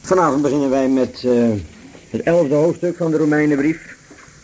Vanavond beginnen wij met het 11e hoofdstuk van de Romeinenbrief.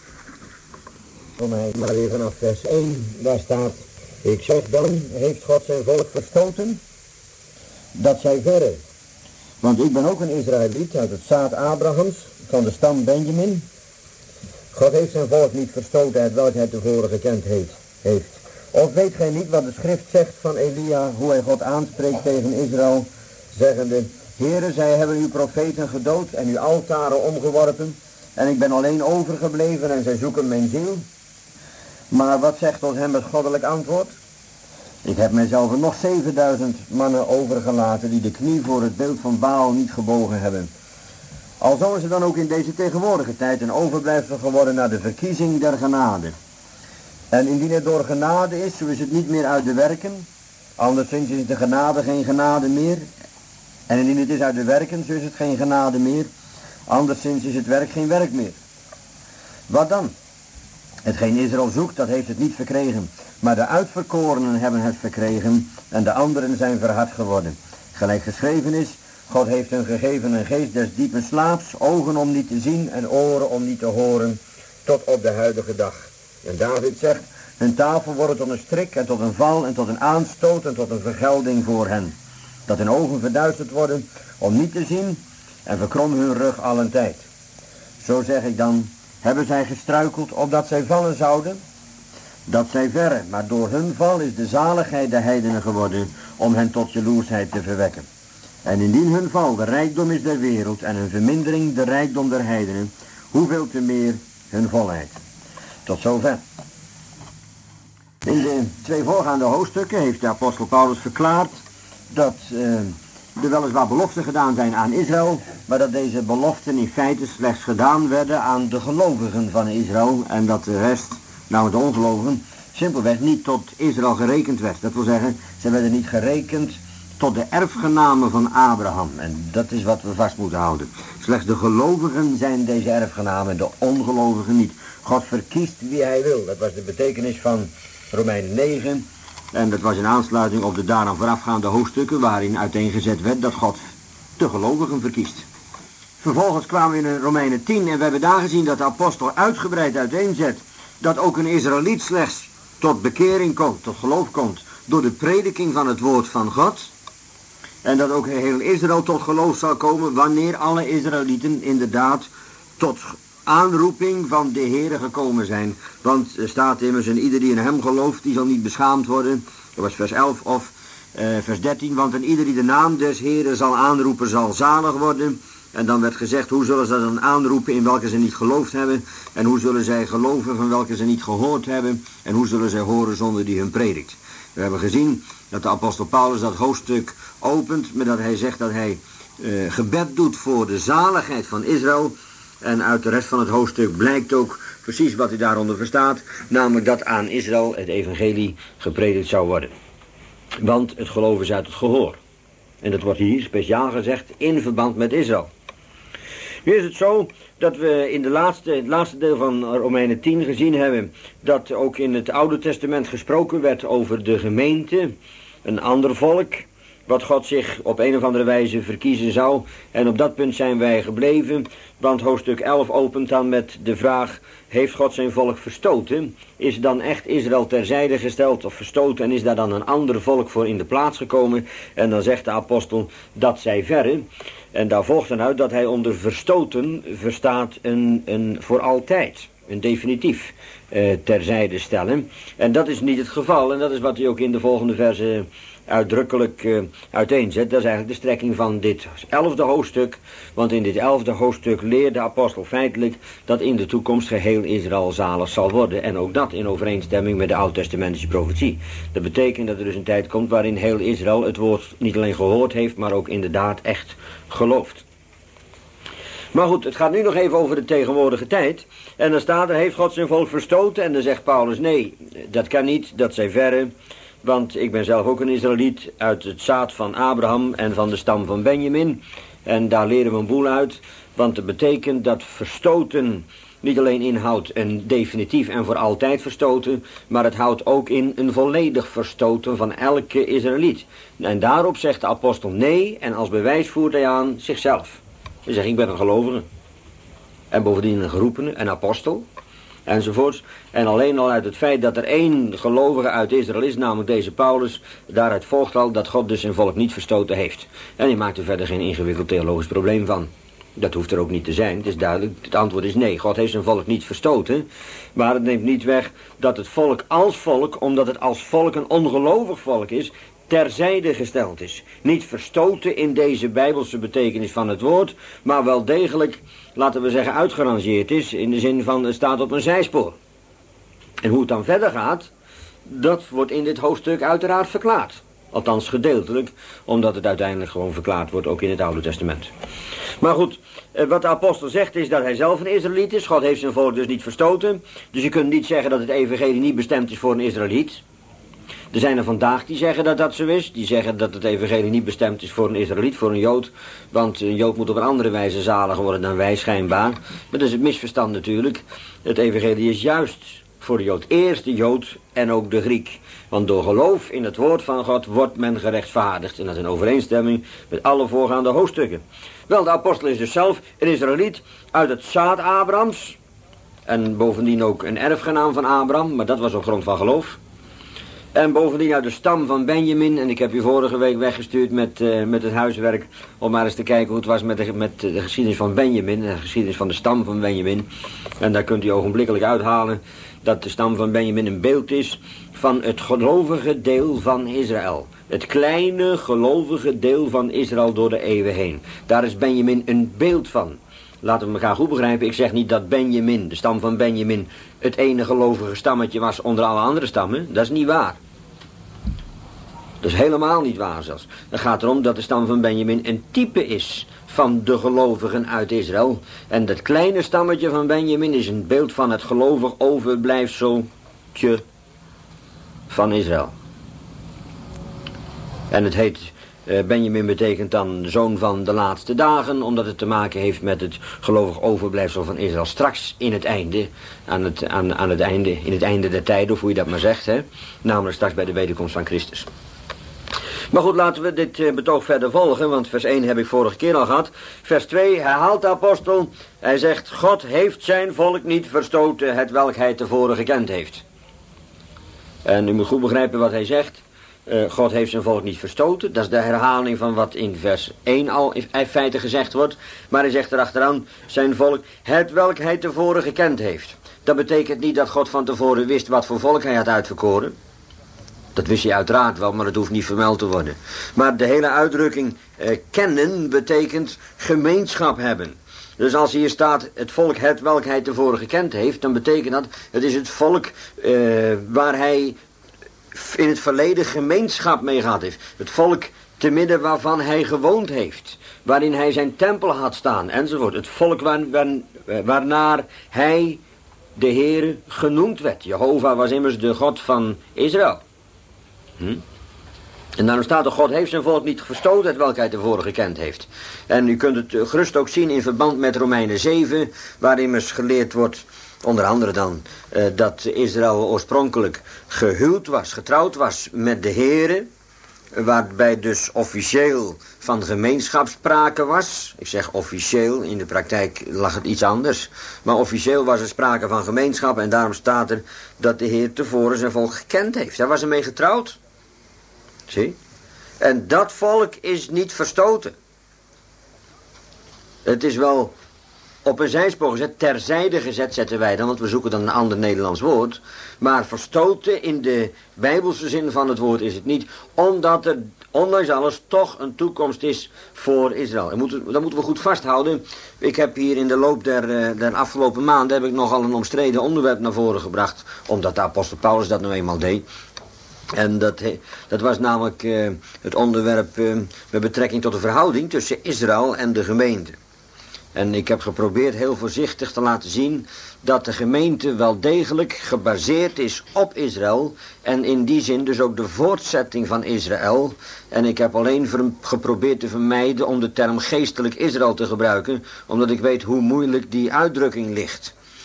Maar weer vanaf vers 1, daar staat: ik zeg dan, heeft God zijn volk verstoten, dat zij verre. Want ik ben ook een Israëliet uit het zaad Abrahams, van de stam Benjamin. God heeft zijn volk niet verstoten, uit welk hij tevoren gekend heeft. Of weet gij niet wat de schrift zegt van Elia, hoe hij God aanspreekt tegen Israël, zeggende: Heere, zij hebben uw profeten gedood en uw altaren omgeworpen, en ik ben alleen overgebleven en zij zoeken mijn ziel. Maar wat zegt tot hem het goddelijk antwoord? Ik heb mijzelf nog 7000 mannen overgelaten die de knie voor het beeld van Baal niet gebogen hebben. Alzo is er dan ook in deze tegenwoordige tijd een overblijfsel geworden naar de verkiezing der genade. En indien het door genade is, zo is het niet meer uit de werken, anderszins is de genade geen genade meer. En indien het is uit de werken, zo is het geen genade meer, anderszins is het werk geen werk meer. Wat dan? Hetgeen Israël zoekt, dat heeft het niet verkregen, maar de uitverkorenen hebben het verkregen en de anderen zijn verhard geworden. Gelijk geschreven is: God heeft hun gegeven een geest des diepen slaaps, ogen om niet te zien en oren om niet te horen, tot op de huidige dag. En David zegt: hun tafel wordt tot een strik en tot een val en tot een aanstoot en tot een vergelding voor hen. Dat hun ogen verduisterd worden om niet te zien en verkrom hun rug allen tijd. Zo zeg ik dan: hebben zij gestruikeld opdat zij vallen zouden? Dat zij verre, maar door hun val is de zaligheid de heidenen geworden om hen tot jaloersheid te verwekken. En indien hun val de rijkdom is der wereld en hun vermindering de rijkdom der heidenen, hoeveel te meer hun volheid. Tot zover. In de 2 voorgaande hoofdstukken heeft de apostel Paulus verklaard dat er weliswaar beloften gedaan zijn aan Israël, maar dat deze beloften in feite slechts gedaan werden aan de gelovigen van Israël en dat de rest, nou de ongelovigen, simpelweg niet tot Israël gerekend werd. Dat wil zeggen, ze werden niet gerekend tot de erfgenamen van Abraham. En dat is wat we vast moeten houden. Slechts de gelovigen zijn deze erfgenamen, de ongelovigen niet. God verkiest wie hij wil. Dat was de betekenis van Romeinen 9. En dat was in aansluiting op de daaraan voorafgaande hoofdstukken waarin uiteengezet werd dat God de gelovigen verkiest. Vervolgens kwamen we in Romeinen 10 en we hebben daar gezien dat de apostel uitgebreid uiteenzet dat ook een Israëliet slechts tot bekering komt, tot geloof komt, door de prediking van het woord van God. En dat ook heel Israël tot geloof zal komen wanneer alle Israëlieten inderdaad tot aanroeping van de Heere gekomen zijn. Want er staat immers: en ieder die in hem gelooft, die zal niet beschaamd worden. Dat was vers 11 of vers 13. Want en ieder die de naam des Heeren zal aanroepen, zal zalig worden. En dan werd gezegd: hoe zullen ze dan aanroepen in welke ze niet geloofd hebben? En hoe zullen zij geloven van welke ze niet gehoord hebben? En hoe zullen zij horen zonder die hun predikt? We hebben gezien dat de apostel Paulus dat hoofdstuk opent met dat hij zegt dat hij gebed doet voor de zaligheid van Israël. En uit de rest van het hoofdstuk blijkt ook precies wat hij daaronder verstaat, namelijk dat aan Israël het evangelie gepredikt zou worden. Want het geloof is uit het gehoor. En dat wordt hier speciaal gezegd in verband met Israël. Nu is het zo dat we in het laatste deel van Romeinen 10 gezien hebben dat ook in het Oude Testament gesproken werd over de gemeente, een ander volk, wat God zich op een of andere wijze verkiezen zou. En op dat punt zijn wij gebleven, want hoofdstuk 11 opent dan met de vraag: heeft God zijn volk verstoten? Is dan echt Israël terzijde gesteld of verstoten en is daar dan een ander volk voor in de plaats gekomen? En dan zegt de apostel: dat zij verre. En daar volgt dan uit dat hij onder verstoten verstaat een voor altijd, een definitief terzijde stellen. En dat is niet het geval en dat is wat hij ook in de volgende verse uitdrukkelijk uiteenzet. Dat is eigenlijk de strekking van dit 11e hoofdstuk. Want in dit 11e hoofdstuk leert de apostel feitelijk dat in de toekomst geheel Israël zalig zal worden. En ook dat in overeenstemming met de oud-testamentische profetie. Dat betekent dat er dus een tijd komt waarin heel Israël het woord niet alleen gehoord heeft, maar ook inderdaad echt gelooft. Maar goed, het gaat nu nog even over de tegenwoordige tijd. En dan staat er: heeft God zijn volk verstoten? En dan zegt Paulus: nee, dat kan niet, dat zij verre. Want ik ben zelf ook een Israëliet uit het zaad van Abraham en van de stam van Benjamin. En daar leren we een boel uit. Want het betekent dat verstoten niet alleen inhoudt een definitief en voor altijd verstoten, maar het houdt ook in een volledig verstoten van elke Israëliet. En daarop zegt de apostel nee, en als bewijs voert hij aan zichzelf. Hij zegt, ik ben een gelovige. En bovendien een geroepene, een apostel, enzovoorts. En alleen al uit het feit dat er één gelovige uit Israël is, namelijk deze Paulus, daaruit volgt al dat God dus zijn volk niet verstoten heeft. En hij maakt er verder geen ingewikkeld theologisch probleem van. Dat hoeft er ook niet te zijn, het is duidelijk, het antwoord is nee. God heeft zijn volk niet verstoten, maar het neemt niet weg dat het volk als volk, omdat het als volk een ongelovig volk is, terzijde gesteld is. Niet verstoten in deze bijbelse betekenis van het woord, maar wel degelijk, laten we zeggen, uitgerangeerd is, in de zin van het staat op een zijspoor. En hoe het dan verder gaat, dat wordt in dit hoofdstuk uiteraard verklaard. Althans gedeeltelijk, omdat het uiteindelijk gewoon verklaard wordt, ook in het Oude Testament. Maar goed, wat de apostel zegt is dat hij zelf een Israëliet is. God heeft zijn volk dus niet verstoten. Dus je kunt niet zeggen dat het evangelie niet bestemd is voor een Israëliet. Er zijn er vandaag die zeggen dat dat zo is. Die zeggen dat het evangelie niet bestemd is voor een Israëliet, voor een Jood. Want een Jood moet op een andere wijze zalig worden dan wij schijnbaar. Maar dat is het misverstand natuurlijk. Het evangelie is juist voor de Jood. Eerst de Jood en ook de Griek. Want door geloof in het woord van God wordt men gerechtvaardigd. En dat is in overeenstemming met alle voorgaande hoofdstukken. Wel, de apostel is dus zelf een Israëliet uit het zaad Abrahams. En bovendien ook een erfgenaam van Abraham, maar dat was op grond van geloof. En bovendien uit de stam van Benjamin. En ik heb u vorige week weggestuurd met het huiswerk om maar eens te kijken hoe het was met de geschiedenis van Benjamin. De geschiedenis van de stam van Benjamin. En daar kunt u ogenblikkelijk uithalen dat de stam van Benjamin een beeld is van het gelovige deel van Israël. Het kleine gelovige deel van Israël door de eeuwen heen. Daar is Benjamin een beeld van. Laten we elkaar goed begrijpen. Ik zeg niet dat Benjamin, de stam van Benjamin, het ene gelovige stammetje was onder alle andere stammen. Dat is niet waar. Dat is helemaal niet waar zelfs. Het gaat erom dat de stam van Benjamin een type is van de gelovigen uit Israël. En dat kleine stammetje van Benjamin is een beeld van het gelovig overblijfseltje van Israël. En het heet, Benjamin betekent dan zoon van de laatste dagen, omdat het te maken heeft met het gelovig overblijfsel van Israël. Straks in het einde, in het einde der tijden, of hoe je dat maar zegt, hè? Namelijk straks bij de wederkomst van Christus. Maar goed, laten we dit betoog verder volgen, want vers 1 heb ik vorige keer al gehad. Vers 2 herhaalt de apostel, hij zegt, God heeft zijn volk niet verstoten, hetwelk hij tevoren gekend heeft. En u moet goed begrijpen wat hij zegt. God heeft zijn volk niet verstoten. Dat is de herhaling van wat in vers 1 al in feite gezegd wordt. Maar hij zegt erachteraan, zijn volk, hetwelk hij tevoren gekend heeft. Dat betekent niet dat God van tevoren wist wat voor volk hij had uitverkoren. Dat wist hij uiteraard wel, maar het hoeft niet vermeld te worden. Maar de hele uitdrukking kennen betekent gemeenschap hebben. Dus als hier staat het volk hetwelk hij tevoren gekend heeft, dan betekent dat, het is het volk waar hij in het verleden gemeenschap mee gehad heeft. Het volk te midden waarvan hij gewoond heeft. Waarin hij zijn tempel had staan enzovoort. Het volk waarnaar hij de Heere genoemd werd. Jehovah was immers de God van Israël. En daarom staat er, God heeft zijn volk niet verstoten, hetwelk hij tevoren gekend heeft. En u kunt het gerust ook zien in verband met Romeinen 7, waar immers geleerd wordt, onder andere dan, dat Israël oorspronkelijk gehuwd was, getrouwd was met de Heere, waarbij dus officieel van gemeenschap sprake was. Ik zeg officieel, in de praktijk lag het iets anders. Maar officieel was er sprake van gemeenschap en daarom staat er dat de Heer tevoren zijn volk gekend heeft. Hij was ermee getrouwd. Zie? En dat volk is niet verstoten. Het is wel op een zijspoor gezet, terzijde gezet zetten wij dan, want we zoeken dan een ander Nederlands woord. Maar verstoten in de bijbelse zin van het woord is het niet, omdat er ondanks alles toch een toekomst is voor Israël. Dat moeten we goed vasthouden. Ik heb hier in de loop der afgelopen maanden heb ik nogal een omstreden onderwerp naar voren gebracht, omdat de apostel Paulus dat nou eenmaal deed. En dat was namelijk het onderwerp met betrekking tot de verhouding tussen Israël en de gemeente. En ik heb geprobeerd heel voorzichtig te laten zien dat de gemeente wel degelijk gebaseerd is op Israël. En in die zin dus ook de voortzetting van Israël. En ik heb alleen geprobeerd te vermijden om de term geestelijk Israël te gebruiken. Omdat ik weet hoe moeilijk die uitdrukking ligt.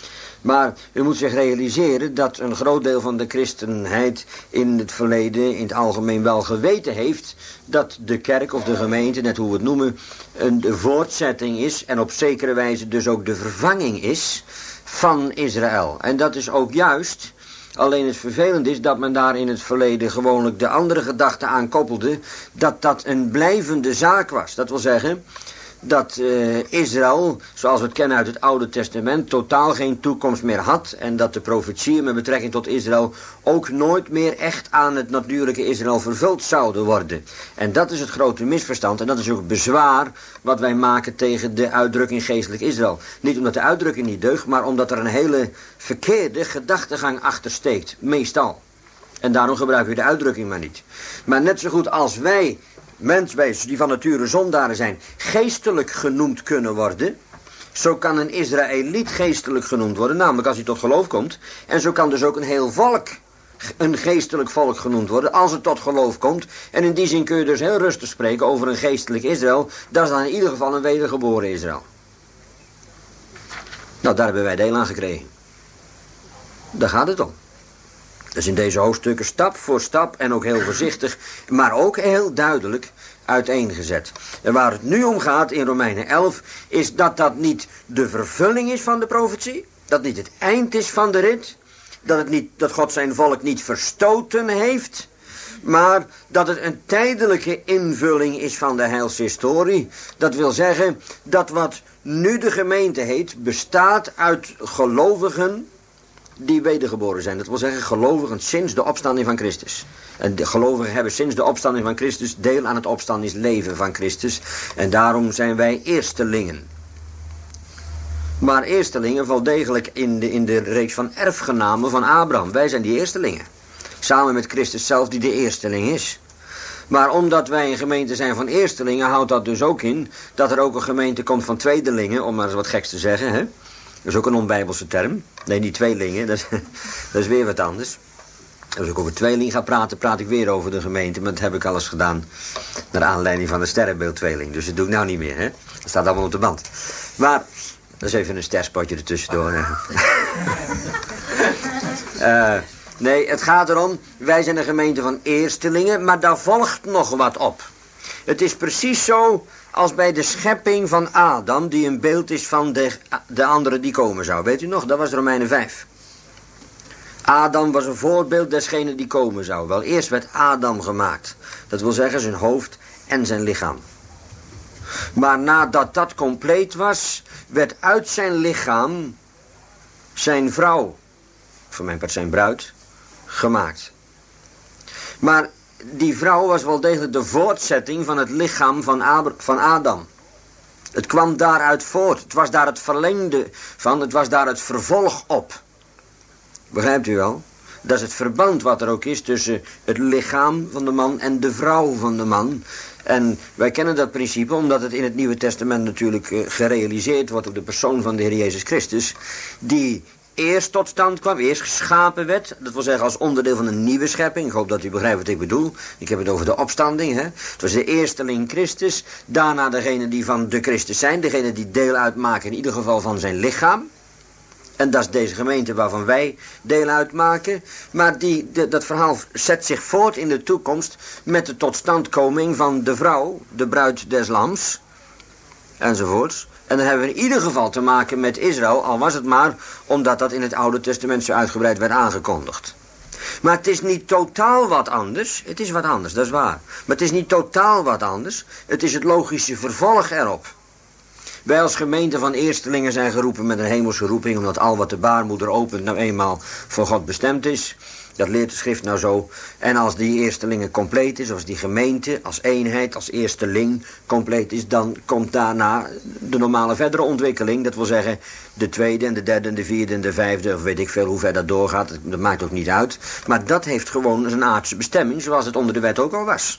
Maar u moet zich realiseren dat een groot deel van de christenheid in het verleden in het algemeen wel geweten heeft dat de kerk of de gemeente, net hoe we het noemen, een voortzetting is en op zekere wijze dus ook de vervanging is van Israël. En dat is ook juist. Alleen het vervelend is dat men daar in het verleden gewoonlijk de andere gedachte aan koppelde, dat dat een blijvende zaak was. Dat wil zeggen dat Israël, zoals we het kennen uit het Oude Testament, totaal geen toekomst meer had. En dat de profetieën met betrekking tot Israël ook nooit meer echt aan het natuurlijke Israël vervuld zouden worden. En dat is het grote misverstand. En dat is ook het bezwaar wat wij maken tegen de uitdrukking geestelijk Israël. Niet omdat de uitdrukking niet deugt, maar omdat er een hele verkeerde gedachtegang achter steekt. Meestal. En daarom gebruiken we de uitdrukking maar niet. Maar net zo goed als wij menswezen die van nature zondaren zijn, geestelijk genoemd kunnen worden, zo kan een Israëliet geestelijk genoemd worden, namelijk als hij tot geloof komt. En zo kan dus ook een heel volk een geestelijk volk genoemd worden, als het tot geloof komt. En in die zin kun je dus heel rustig spreken over een geestelijk Israël. Dat is dan in ieder geval een wedergeboren Israël. Nou, daar hebben wij deel aan gekregen. Daar gaat het om. Dus in deze hoofdstukken stap voor stap en ook heel voorzichtig, maar ook heel duidelijk uiteengezet. En waar het nu om gaat in Romeinen 11, is dat dat niet de vervulling is van de profetie, dat niet het eind is van de rit, dat God zijn volk niet verstoten heeft, maar dat het een tijdelijke invulling is van de heilshistorie. Dat wil zeggen dat wat nu de gemeente heet, bestaat uit gelovigen die wedergeboren zijn. Dat wil zeggen gelovigen sinds de opstanding van Christus. En de gelovigen hebben sinds de opstanding van Christus deel aan het opstandingsleven van Christus. En daarom zijn wij eerstelingen. Maar eerstelingen valt degelijk in de reeks van erfgenamen van Abraham. Wij zijn die eerstelingen. Samen met Christus zelf die de eersteling is. Maar omdat wij een gemeente zijn van eerstelingen, houdt dat dus ook in dat er ook een gemeente komt van tweedelingen, om maar eens wat geks te zeggen, hè? Dat is ook een onbijbelse term. Nee, niet tweelingen, dat is weer wat anders. Als ik over tweeling ga praten, praat ik weer over de gemeente. Maar dat heb ik al eens gedaan naar aanleiding van de sterrenbeeldtweeling. Dus dat doe ik nou niet meer, hè. Dat staat allemaal op de band. Maar, dat is even een sterspotje ertussendoor. Nee, het gaat erom, wij zijn een gemeente van eerstelingen, maar daar volgt nog wat op. Het is precies zo als bij de schepping van Adam, die een beeld is van de andere die komen zou. Weet u nog, dat was Romeinen 5. Adam was een voorbeeld desgene die komen zou. Wel, eerst werd Adam gemaakt. Dat wil zeggen zijn hoofd en zijn lichaam. Maar nadat dat compleet was, werd uit zijn lichaam zijn vrouw, voor mijn part zijn bruid, gemaakt. Maar die vrouw was wel degelijk de voortzetting van het lichaam van Adam. Het kwam daaruit voort. Het was daar het verlengde van. Het was daar het vervolg op. Begrijpt u wel? Dat is het verband wat er ook is tussen het lichaam van de man en de vrouw van de man. En wij kennen dat principe omdat het in het Nieuwe Testament natuurlijk gerealiseerd wordt op de persoon van de Heer Jezus Christus, die eerst tot stand kwam, eerst geschapen werd. Dat wil zeggen als onderdeel van een nieuwe schepping. Ik hoop dat u begrijpt wat ik bedoel. Ik heb het over de opstanding. Hè? Het was de eersteling Christus. Daarna degene die van de Christus zijn. Degene die deel uitmaken in ieder geval van zijn lichaam. En dat is deze gemeente waarvan wij deel uitmaken. Maar dat verhaal zet zich voort in de toekomst met de totstandkoming van de vrouw, de bruid des lams. Enzovoorts. En dan hebben we in ieder geval te maken met Israël, al was het maar omdat dat in het Oude Testament zo uitgebreid werd aangekondigd. Maar het is niet totaal wat anders. Het is wat anders, dat is waar. Maar het is niet totaal wat anders. Het is het logische vervolg erop. Wij als gemeente van eerstelingen zijn geroepen met een hemelse roeping, omdat al wat de baarmoeder opent nou eenmaal voor God bestemd is. Dat leert de schrift nou zo. En als die eerstelingen compleet is, als die gemeente als eenheid, als eersteling compleet is, dan komt daarna de normale verdere ontwikkeling. Dat wil zeggen de tweede en de derde en de vierde en de vijfde, of weet ik veel hoe ver dat doorgaat. Dat maakt ook niet uit. Maar dat heeft gewoon zijn aardse bestemming, zoals het onder de wet ook al was.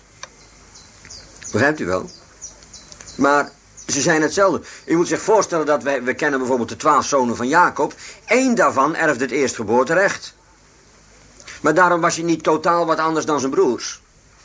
Begrijpt u wel? Maar ze zijn hetzelfde. U moet zich voorstellen dat we kennen bijvoorbeeld de 12 zonen van Jacob. Eén daarvan erfde het eerstgeboorterecht. Maar daarom was hij niet totaal wat anders dan zijn broers.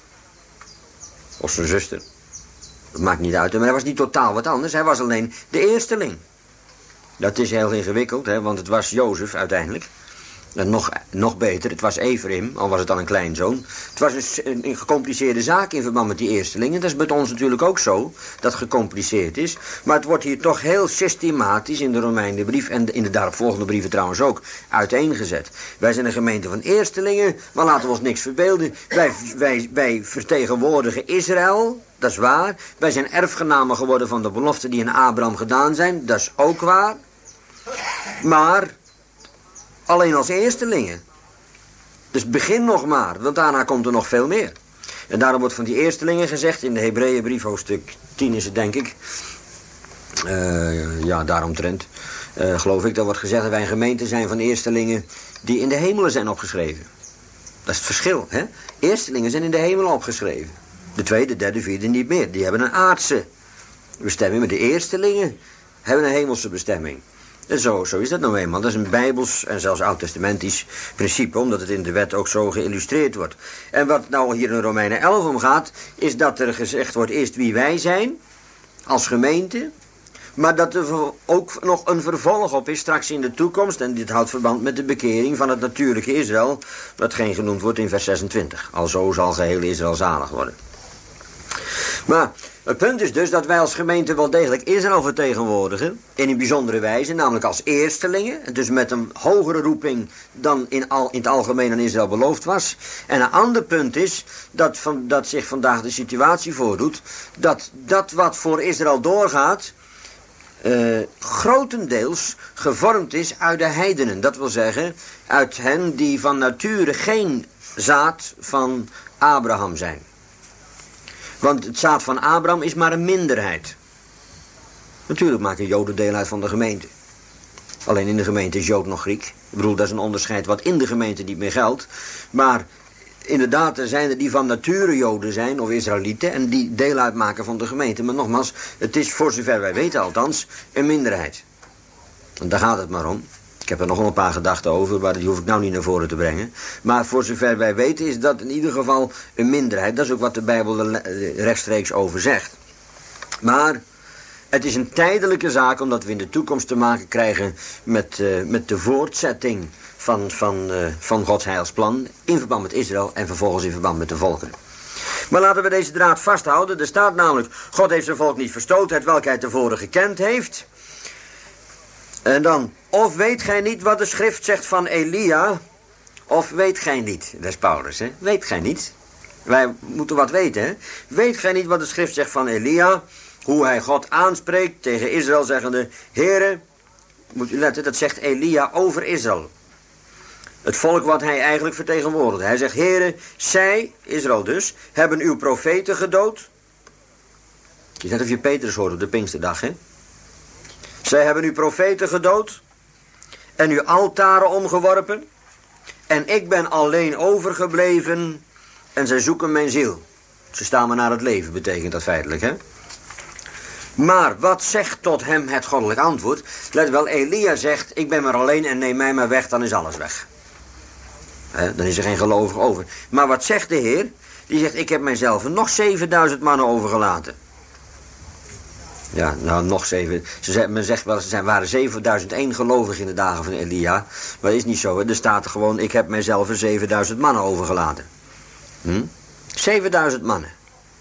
Of zijn zuster. Dat maakt niet uit, maar hij was niet totaal wat anders. Hij was alleen de eersteling. Dat is heel ingewikkeld, hè, want het was Jozef uiteindelijk. En nog beter, het was Ephraim, al was het dan een kleinzoon. Het was een gecompliceerde zaak in verband met die eerstelingen. Dat is met ons natuurlijk ook zo, dat gecompliceerd is. Maar het wordt hier toch heel systematisch in de Romeinenbrief en in de daaropvolgende brieven trouwens ook uiteengezet. Wij zijn een gemeente van eerstelingen, maar laten we ons niks verbeelden. Wij vertegenwoordigen Israël, dat is waar. Wij zijn erfgenamen geworden van de beloften die in Abraham gedaan zijn, dat is ook waar. Maar alleen als eerstelingen. Dus begin nog maar, want daarna komt er nog veel meer. En daarom wordt van die eerstelingen gezegd, in de Hebreeënbrief hoofdstuk 10 is het denk ik. Ja, daaromtrent. Geloof ik, dat wordt gezegd dat wij een gemeente zijn van eerstelingen die in de hemelen zijn opgeschreven. Dat is het verschil, hè. Eerstelingen zijn in de hemelen opgeschreven. De tweede, derde, vierde niet meer. Die hebben een aardse bestemming, maar de eerstelingen hebben een hemelse bestemming. En zo is dat nou eenmaal. Dat is een bijbels en zelfs oud-testamentisch principe, omdat het in de wet ook zo geïllustreerd wordt. En wat nou hier in Romeinen 11 om gaat, is dat er gezegd wordt eerst wie wij zijn, als gemeente, maar dat er ook nog een vervolg op is straks in de toekomst, en dit houdt verband met de bekering van het natuurlijke Israël, watgeen genoemd wordt in vers 26. Alzo zal geheel Israël zalig worden. Maar het punt is dus dat wij als gemeente wel degelijk Israël vertegenwoordigen, in een bijzondere wijze, namelijk als eerstelingen, dus met een hogere roeping dan in het algemeen aan Israël beloofd was. En een ander punt is dat zich vandaag de situatie voordoet, dat wat voor Israël doorgaat, grotendeels gevormd is uit de heidenen. Dat wil zeggen, uit hen die van nature geen zaad van Abraham zijn. Want het zaad van Abraham is maar een minderheid. Natuurlijk maken Joden deel uit van de gemeente. Alleen in de gemeente is Jood nog Griek. Ik bedoel, dat is een onderscheid wat in de gemeente niet meer geldt. Maar inderdaad, er zijn er die van nature Joden zijn, of Israëlieten, en die deel uitmaken van de gemeente. Maar nogmaals, het is voor zover wij weten althans een minderheid. En daar gaat het maar om. Ik heb er nog wel een paar gedachten over, maar die hoef ik nou niet naar voren te brengen. Maar voor zover wij weten is dat in ieder geval een minderheid. Dat is ook wat de Bijbel er rechtstreeks over zegt. Maar het is een tijdelijke zaak, omdat we in de toekomst te maken krijgen met de voortzetting van Gods heilsplan in verband met Israël en vervolgens in verband met de volkeren. Maar laten we deze draad vasthouden. Er staat namelijk, God heeft zijn volk niet verstoten, hetwelk hij tevoren gekend heeft. En dan, of weet gij niet wat de schrift zegt van Elia? Of weet gij niet? Dat is Paulus, hè? Weet gij niet? Wij moeten wat weten, hè? Weet gij niet wat de schrift zegt van Elia? Hoe hij God aanspreekt tegen Israël, zeggende: Heere, moet u letten, dat zegt Elia over Israël. Het volk wat hij eigenlijk vertegenwoordigt. Hij zegt: Heere, zij, Israël dus, hebben uw profeten gedood. Je net of je Petrus hoort op de Pinksterdag, hè? Zij hebben uw profeten gedood en uw altaren omgeworpen. En ik ben alleen overgebleven en zij zoeken mijn ziel. Ze staan me naar het leven, betekent dat feitelijk, hè? Maar wat zegt tot hem het goddelijk antwoord? Let wel, Elia zegt: ik ben maar alleen en neem mij maar weg, dan is alles weg. Dan is er geen gelovige over. Maar wat zegt de Heer? Die zegt: ik heb mijzelf nog 7000 mannen overgelaten. Ja, nou nog 7. Men zegt wel, waren 7001 gelovigen in de dagen van Elia. Maar dat is niet zo, hè. Er staat er gewoon: ik heb mijzelf 7000 mannen overgelaten. 7000 mannen.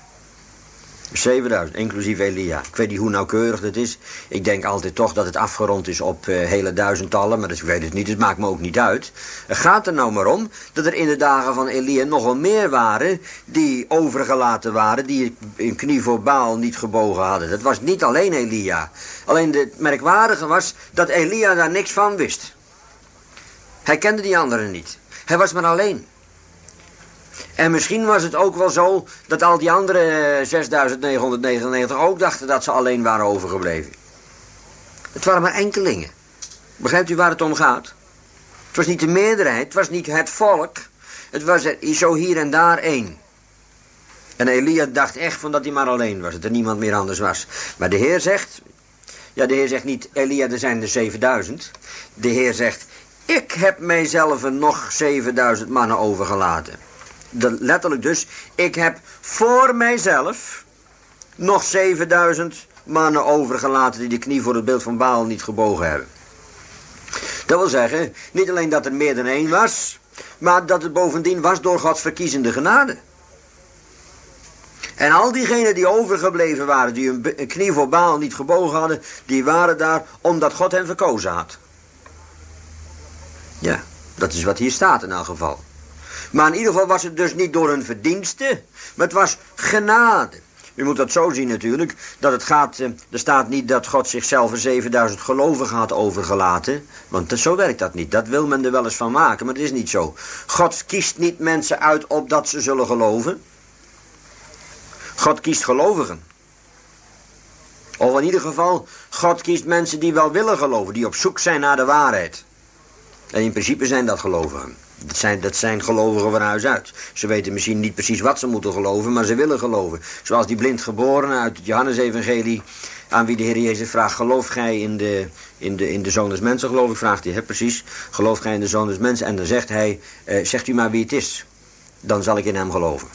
7000, inclusief Elia. Ik weet niet hoe nauwkeurig dat is. Ik denk altijd toch dat het afgerond is op hele duizendtallen. Maar ik weet het niet, het maakt me ook niet uit. Het gaat er nou maar om dat er in de dagen van Elia nogal meer waren die overgelaten waren, die hun knie voor Baal niet gebogen hadden. Dat was niet alleen Elia. Alleen het merkwaardige was dat Elia daar niks van wist. Hij kende die anderen niet. Hij was maar alleen. En misschien was het ook wel zo dat al die andere 6999 ook dachten dat ze alleen waren overgebleven. Het waren maar enkelingen. Begrijpt u waar het om gaat? Het was niet de meerderheid, het was niet het volk. Het was er zo hier en daar één. En Elia dacht echt van dat hij maar alleen was, dat er niemand meer anders was. Maar de Heer zegt, ja, de Heer zegt niet: Elia, er zijn er 7000. De Heer zegt: ik heb mijzelf nog 7000 mannen overgelaten. Letterlijk dus, ik heb voor mijzelf nog 7000 mannen overgelaten die de knie voor het beeld van Baal niet gebogen hebben. Dat wil zeggen, niet alleen dat er meer dan één was, maar dat het bovendien was door Gods verkiezende genade. En al diegenen die overgebleven waren, die een knie voor Baal niet gebogen hadden, die waren daar omdat God hen verkozen had. Ja, dat is wat hier staat in elk geval. Maar in ieder geval was het dus niet door hun verdienste, maar het was genade. U moet dat zo zien natuurlijk, dat het gaat, er staat niet dat God zichzelf 7000 gelovigen had overgelaten, want zo werkt dat niet. Dat wil men er wel eens van maken, maar het is niet zo. God kiest niet mensen uit opdat ze zullen geloven. God kiest gelovigen. Of in ieder geval, God kiest mensen die wel willen geloven, die op zoek zijn naar de waarheid. En in principe zijn dat gelovigen. Dat zijn gelovigen van huis uit. Ze weten misschien niet precies wat ze moeten geloven, maar ze willen geloven. Zoals die blindgeborene uit het Johannesevangelie, aan wie de Heer Jezus vraagt, gelooft gij in de Zoon des Mensen, geloof ik, vraagt hij, precies. Gelooft gij in de Zoon des Mensen? En dan zegt hij, zegt u maar wie het is. Dan zal ik in hem geloven.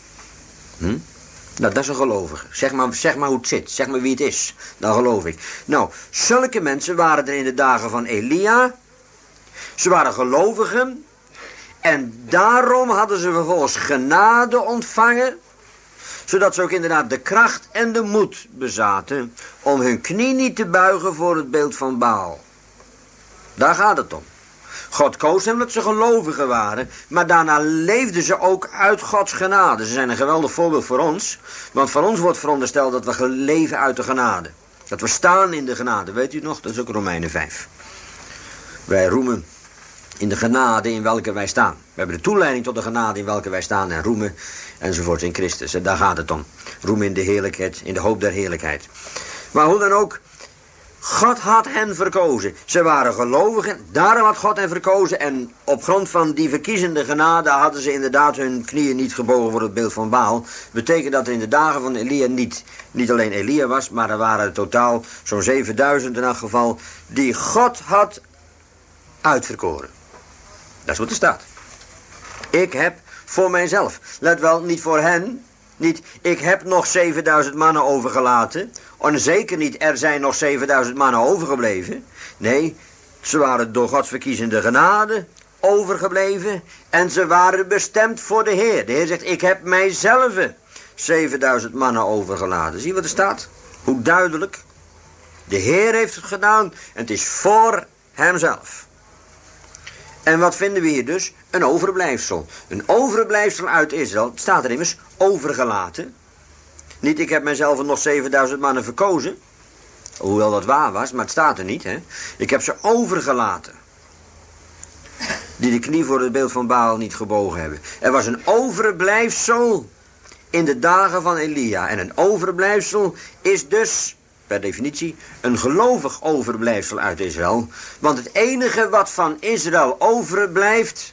Nou, dat is een gelovige. Zeg maar hoe het zit. Zeg maar wie het is. Dan geloof ik. Nou, zulke mensen waren er in de dagen van Elia. Ze waren gelovigen. En daarom hadden ze vervolgens genade ontvangen. Zodat ze ook inderdaad de kracht en de moed bezaten om hun knie niet te buigen voor het beeld van Baal. Daar gaat het om. God koos hen dat ze gelovigen waren, maar daarna leefden ze ook uit Gods genade. Ze zijn een geweldig voorbeeld voor ons, want van ons wordt verondersteld dat we leven uit de genade. Dat we staan in de genade, weet u nog? Dat is ook Romeinen 5. Wij roemen in de genade in welke wij staan. We hebben de toeleiding tot de genade in welke wij staan en roemen enzovoort in Christus. En daar gaat het om. Roemen in de heerlijkheid, in de hoop der heerlijkheid. Maar hoe dan ook, God had hen verkozen. Ze waren gelovigen, daarom had God hen verkozen. En op grond van die verkiezende genade hadden ze inderdaad hun knieën niet gebogen voor het beeld van Baal. Betekent dat er in de dagen van Elia niet alleen Elia was, maar er waren totaal zo'n 7000 in elk geval, die God had uitverkoren. Dat is wat er staat. Ik heb voor mijzelf, let wel, niet voor hen, niet ik heb nog 7000 mannen overgelaten. En zeker niet, er zijn nog 7000 mannen overgebleven. Nee, ze waren door Gods verkiezende genade overgebleven. En ze waren bestemd voor de Heer. De Heer zegt, ik heb mijzelf 7000 mannen overgelaten. Zie je wat er staat? Hoe duidelijk. De Heer heeft het gedaan en het is voor hemzelf. En wat vinden we hier dus? Een overblijfsel. Een overblijfsel uit Israël. Het staat er immers overgelaten. Niet ik heb mijzelf nog 7000 mannen verkozen. Hoewel dat waar was, maar het staat er niet. Hè? Ik heb ze overgelaten. Die de knie voor het beeld van Baal niet gebogen hebben. Er was een overblijfsel in de dagen van Elia. En een overblijfsel is dus per definitie een gelovig overblijfsel uit Israël. Want het enige wat van Israël overblijft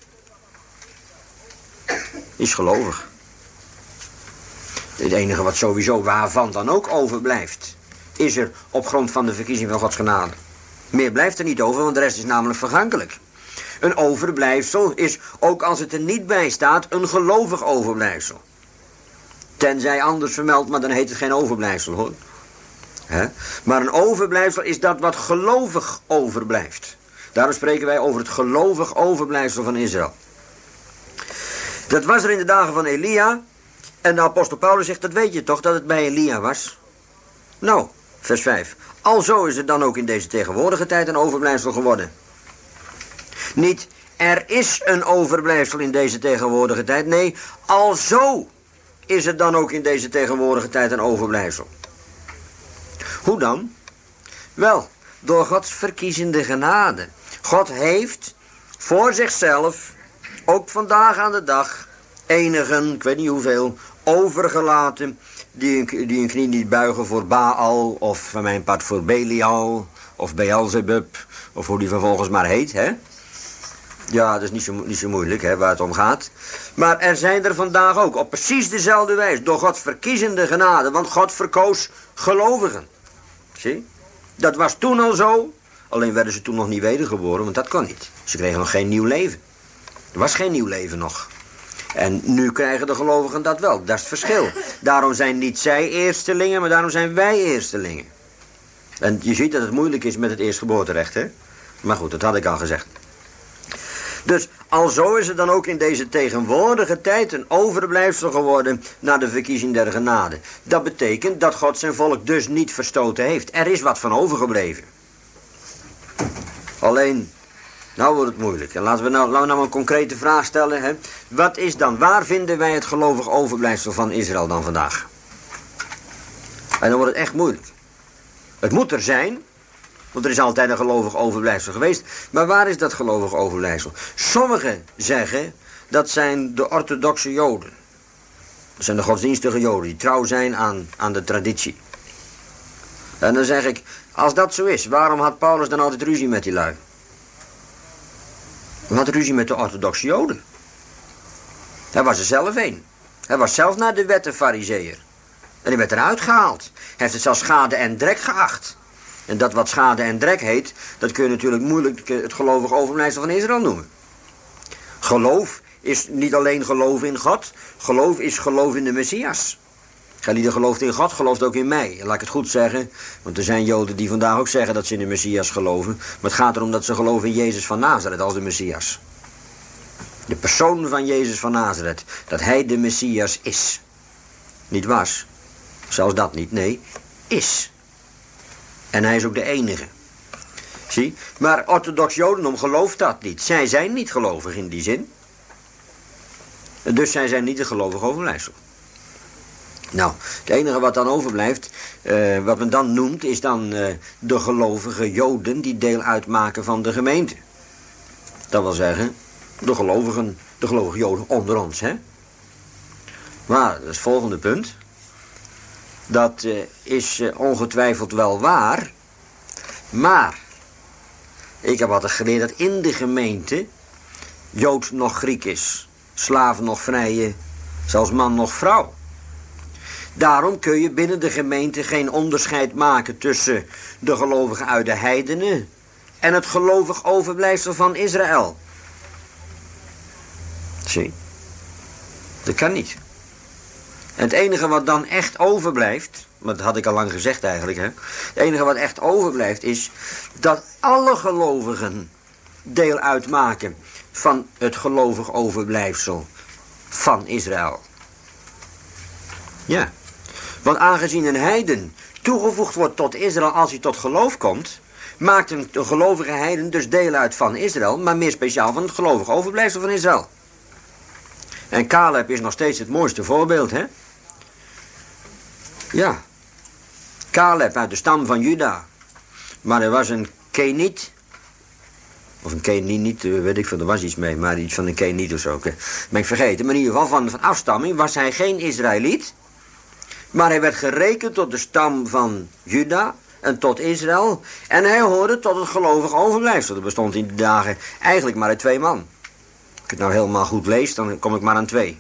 is gelovig. Het enige wat sowieso waarvan dan ook overblijft is er op grond van de verkiezing van Gods genade. Meer blijft er niet over, want de rest is namelijk vergankelijk. Een overblijfsel is, ook als het er niet bij staat, een gelovig overblijfsel. Tenzij anders vermeld, maar dan heet het geen overblijfsel, hoor. Maar een overblijfsel is dat wat gelovig overblijft. Daarom spreken wij over het gelovig overblijfsel van Israël. Dat was er in de dagen van Elia. En de apostel Paulus zegt, dat weet je toch, dat het bij Elia was? Nou, vers 5. Alzo is het dan ook in deze tegenwoordige tijd een overblijfsel geworden. Niet, er is een overblijfsel in deze tegenwoordige tijd. Nee, alzo is het dan ook in deze tegenwoordige tijd een overblijfsel. Hoe dan? Wel, door Gods verkiezende genade. God heeft voor zichzelf, ook vandaag aan de dag, enigen, ik weet niet hoeveel, overgelaten die een knie niet buigen voor Baal, of van mijn part voor Belial, of Beelzebub, of hoe die vervolgens maar heet, hè? Ja, dat is niet zo moeilijk, hè, waar het om gaat. Maar er zijn er vandaag ook, op precies dezelfde wijze, door Gods verkiezende genade, want God verkoos gelovigen. Zie? Dat was toen al zo, alleen werden ze toen nog niet wedergeboren, want dat kon niet. Ze kregen nog geen nieuw leven. Er was geen nieuw leven nog. En nu krijgen de gelovigen dat wel, dat is het verschil. Daarom zijn niet zij eerstelingen, maar daarom zijn wij eerstelingen. En je ziet dat het moeilijk is met het eerstgeboorterecht, hè? Maar goed, dat had ik al gezegd. Dus alzo is het dan ook in deze tegenwoordige tijd een overblijfsel geworden na de verkiezing der genade. Dat betekent dat God zijn volk dus niet verstoten heeft. Er is wat van overgebleven. Alleen, nou wordt het moeilijk. En laten we nou een concrete vraag stellen. Hè? Wat is dan, waar vinden wij het gelovig overblijfsel van Israël dan vandaag? En dan wordt het echt moeilijk. Het moet er zijn, want er is altijd een gelovig overblijfsel geweest. Maar waar is dat gelovig overblijfsel? Sommigen zeggen, dat zijn de orthodoxe Joden. Dat zijn de godsdienstige Joden, die trouw zijn aan de traditie. En dan zeg ik, als dat zo is, waarom had Paulus dan altijd ruzie met die lui? Hij had ruzie met de orthodoxe Joden. Hij was er zelf een. Hij was zelf naar de wetten farizeeër. En hij werd eruit gehaald. Hij heeft het zelfs schade en drek geacht. En dat wat schade en drek heet, dat kun je natuurlijk moeilijk het gelovig overblijfsel van Israël noemen. Geloof is niet alleen geloof in God. Geloof is geloof in de Messias. Gij die gelooft in God, gelooft ook in mij. En laat ik het goed zeggen, want er zijn Joden die vandaag ook zeggen dat ze in de Messias geloven. Maar het gaat erom dat ze geloven in Jezus van Nazareth als de Messias. De persoon van Jezus van Nazareth. Dat hij de Messias is. Niet was. Zelfs dat niet. Nee, is. En hij is ook de enige. Zie? Maar orthodox Jodendom gelooft dat niet. Zij zijn niet gelovig in die zin. Dus zij zijn niet een gelovig overblijfsel. Nou, het enige wat dan overblijft, wat men dan noemt, is dan de gelovige Joden die deel uitmaken van de gemeente. Dat wil zeggen, de gelovige Joden onder ons, hè. Maar, dat is het volgende punt. Dat is ongetwijfeld wel waar. Maar, ik heb altijd geleerd dat in de gemeente Jood nog Griek is. Slaaf nog vrije, zelfs man nog vrouw. Daarom kun je binnen de gemeente geen onderscheid maken tussen de gelovigen uit de heidenen en het gelovig overblijfsel van Israël. Zie, dat kan niet. En het enige wat dan echt overblijft, maar dat had ik al lang gezegd eigenlijk, hè. Het enige wat echt overblijft is dat alle gelovigen deel uitmaken van het gelovig overblijfsel van Israël. Ja, want aangezien een heiden toegevoegd wordt tot Israël als hij tot geloof komt, maakt een gelovige heiden dus deel uit van Israël, maar meer speciaal van het gelovig overblijfsel van Israël. En Caleb is nog steeds het mooiste voorbeeld, hè? Ja, Caleb uit de stam van Juda. Maar er was een Keniet, of een Keniet, weet ik veel, er was iets mee, maar iets van een Keniet of zo. Ben ik vergeten, maar in ieder geval van afstamming was hij geen Israëliet. Maar hij werd gerekend tot de stam van Juda en tot Israël. En hij hoorde tot het gelovig overblijfsel. Er bestond in die dagen eigenlijk maar uit 2 man. Als ik het nou helemaal goed lees, dan kom ik maar aan 2.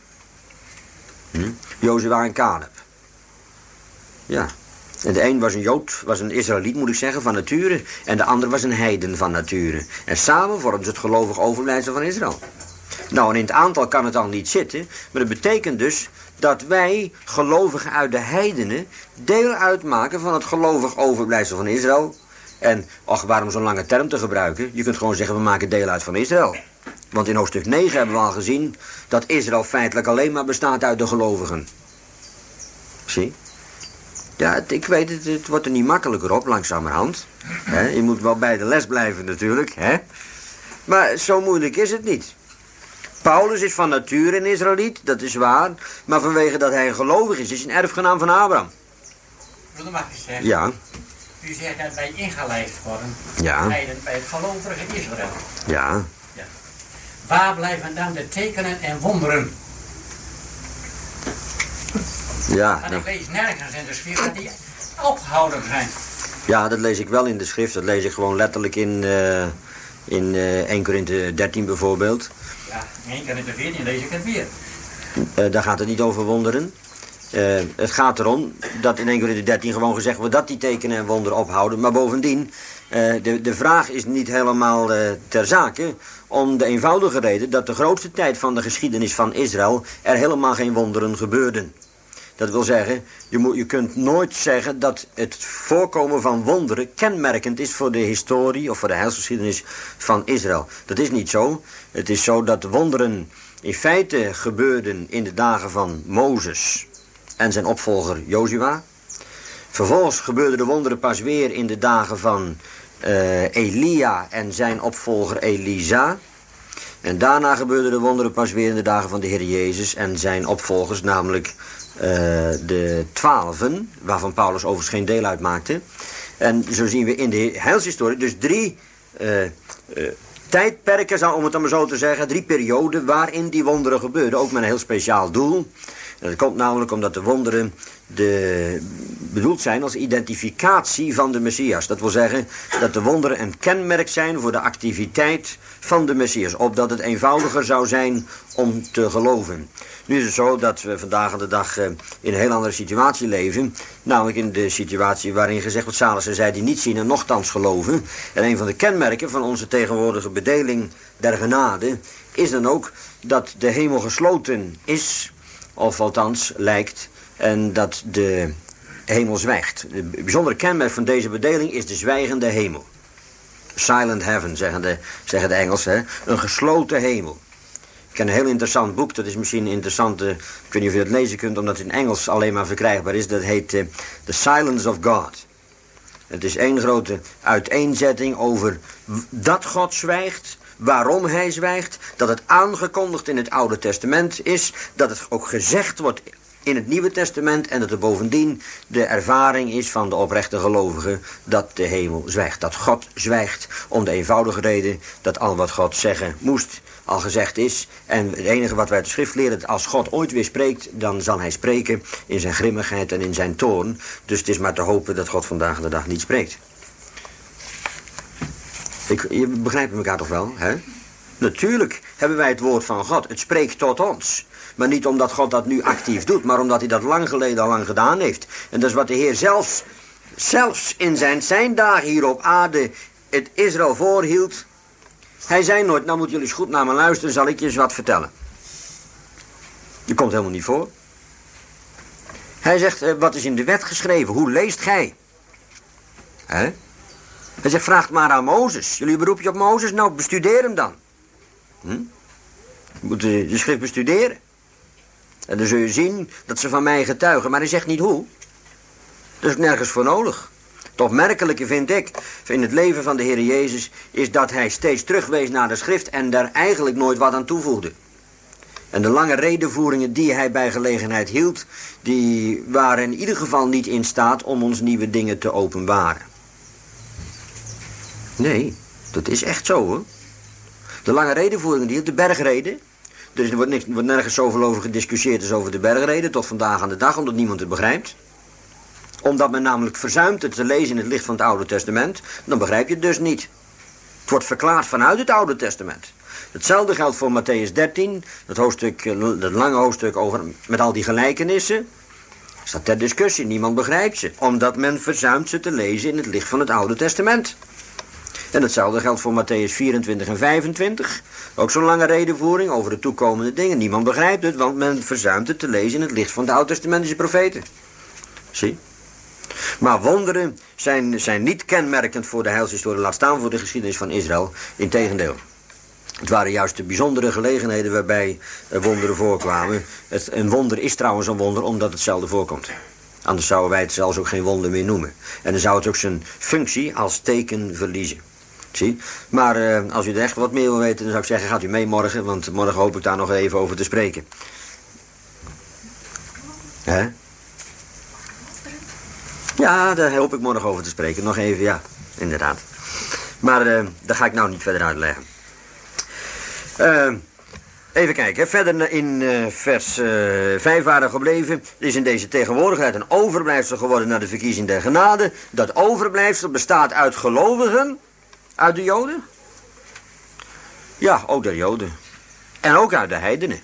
Jozua en Caleb. Ja. En de een was een Jood, was een Israëliet moet ik zeggen, van nature. En de ander was een heiden van nature. En samen vormden ze het gelovig overblijfsel van Israël. Nou, en in het aantal kan het al niet zitten. Maar dat betekent dus dat wij, gelovigen uit de heidenen, deel uitmaken van het gelovig overblijfsel van Israël. En, waarom zo'n lange term te gebruiken? Je kunt gewoon zeggen, we maken deel uit van Israël. Want in hoofdstuk 9 hebben we al gezien dat Israël feitelijk alleen maar bestaat uit de gelovigen. Zie? Ja, ik weet het wordt er niet makkelijker op, langzamerhand. Je moet wel bij de les blijven natuurlijk, hè. Maar zo moeilijk is het niet. Paulus is van nature een Israëliet, dat is waar. Maar vanwege dat hij gelovig is hij een erfgenaam van Abraham. Dat mag je zeggen. Ja. U zegt dat wij ingelijfd worden. Ja. Bij het gelovige Israël. Ja. Ja. Waar blijven dan de tekenen en wonderen? Ja. Want ik lees nergens in de schrift dat die opgehouden zijn. Ja, dat lees ik wel in de schrift. Dat lees ik gewoon letterlijk in 1 Korinthe 13 bijvoorbeeld. Ja, in 1 Korinthe 14 lees ik het weer. Daar gaat het niet over wonderen. Het gaat erom dat in 1 Korinthe 13 gewoon gezegd wordt dat die tekenen en wonderen ophouden. Maar bovendien, de vraag is niet helemaal ter zake. Om de eenvoudige reden dat de grootste tijd van de geschiedenis van Israël er helemaal geen wonderen gebeurden. Dat wil zeggen, je kunt nooit zeggen dat het voorkomen van wonderen kenmerkend is voor de historie of voor de heilsgeschiedenis van Israël. Dat is niet zo. Het is zo dat wonderen in feite gebeurden in de dagen van Mozes en zijn opvolger Jozua. Vervolgens gebeurden de wonderen pas weer in de dagen van Elia en zijn opvolger Elisa. En daarna gebeurden de wonderen pas weer in de dagen van de Heer Jezus en zijn opvolgers, namelijk de 12, waarvan Paulus overigens geen deel uitmaakte. En zo zien we in de heilshistorie dus 3 tijdperken, om het dan maar zo te zeggen, 3 perioden waarin die wonderen gebeurden, ook met een heel speciaal doel. En dat komt namelijk omdat de wonderen bedoeld zijn als identificatie van de Messias. Dat wil zeggen dat de wonderen een kenmerk zijn voor de activiteit van de Messias, opdat het eenvoudiger zou zijn om te geloven. Nu is het zo dat we vandaag aan de dag in een heel andere situatie leven, namelijk in de situatie waarin gezegd wordt, zalig zijn zij die niet zien en nochtans geloven. En een van de kenmerken van onze tegenwoordige bedeling der genade is dan ook dat de hemel gesloten is, of althans lijkt, en dat de hemel zwijgt. Het bijzondere kenmerk van deze bedeling is de zwijgende hemel. Silent heaven, zeggen de Engelsen. Een gesloten hemel. Ik ken een heel interessant boek, dat is misschien een interessante, ik weet niet of je het lezen kunt, omdat het in Engels alleen maar verkrijgbaar is. Dat heet The Silence of God. Het is één grote uiteenzetting over dat God zwijgt, waarom hij zwijgt, dat het aangekondigd in het Oude Testament is, dat het ook gezegd wordt in het Nieuwe Testament en dat er bovendien de ervaring is van de oprechte gelovigen dat de hemel zwijgt. Dat God zwijgt om de eenvoudige reden dat al wat God zeggen moest al gezegd is. En het enige wat wij uit de schrift leren, dat als God ooit weer spreekt, dan zal hij spreken in zijn grimmigheid en in zijn toorn. Dus het is maar te hopen dat God vandaag de dag niet spreekt. Je begrijpt elkaar toch wel, hè? Natuurlijk hebben wij het woord van God. Het spreekt tot ons. Maar niet omdat God dat nu actief doet, maar omdat hij dat lang geleden al lang gedaan heeft. En dat is wat de Heer zelfs in zijn dagen hier op aarde het Israël voorhield. Hij zei nooit, nou moeten jullie eens goed naar me luisteren, zal ik je eens wat vertellen. Dat komt helemaal niet voor. Hij zegt, wat is in de wet geschreven? Hoe leest gij? Hè? Hij zegt, vraag maar aan Mozes. Jullie beroep je op Mozes? Nou, bestudeer hem dan. Je moet de schrift bestuderen. En dan zul je zien dat ze van mij getuigen. Maar hij zegt niet hoe. Dat is nergens voor nodig. Het opmerkelijke vind ik in het leven van de Heer Jezus is dat hij steeds terugwees naar de schrift en daar eigenlijk nooit wat aan toevoegde. En de lange redenvoeringen die hij bij gelegenheid hield, die waren in ieder geval niet in staat om ons nieuwe dingen te openbaren. Nee, dat is echt zo hoor. De lange redenvoeringen die hield, de bergreden. Dus er wordt nergens zoveel over gediscussieerd als over de bergreden tot vandaag aan de dag, omdat niemand het begrijpt. Omdat men namelijk verzuimt het te lezen in het licht van het Oude Testament, dan begrijp je het dus niet. Het wordt verklaard vanuit het Oude Testament. Hetzelfde geldt voor Mattheüs 13, dat lange hoofdstuk over, met al die gelijkenissen. Staat ter discussie, niemand begrijpt ze. Omdat men verzuimt ze te lezen in het licht van het Oude Testament. En hetzelfde geldt voor Mattheüs 24 en 25. Ook zo'n lange redenvoering over de toekomende dingen. Niemand begrijpt het, want men verzuimt het te lezen in het licht van de Oud-testamentische profeten. Zie? Maar wonderen zijn niet kenmerkend voor de heilshistorie, laat staan voor de geschiedenis van Israël. Integendeel. Het waren juist de bijzondere gelegenheden waarbij wonderen voorkwamen. Een wonder is trouwens een wonder omdat het zelden voorkomt. Anders zouden wij het zelfs ook geen wonder meer noemen. En dan zou het ook zijn functie als teken verliezen. Zie? Maar als u er echt wat meer wil weten, dan zou ik zeggen, gaat u mee morgen, want morgen hoop ik daar nog even over te spreken. Hè? Ja, daar hoop ik morgen over te spreken. Nog even, ja, inderdaad. Maar daar ga ik nou niet verder uitleggen. Even kijken, verder in vers 5 waren gebleven. Er is in deze tegenwoordigheid een overblijfsel geworden naar de verkiezing der genade. Dat overblijfsel bestaat uit gelovigen, uit de Joden. Ja, ook de Joden. En ook uit de heidenen.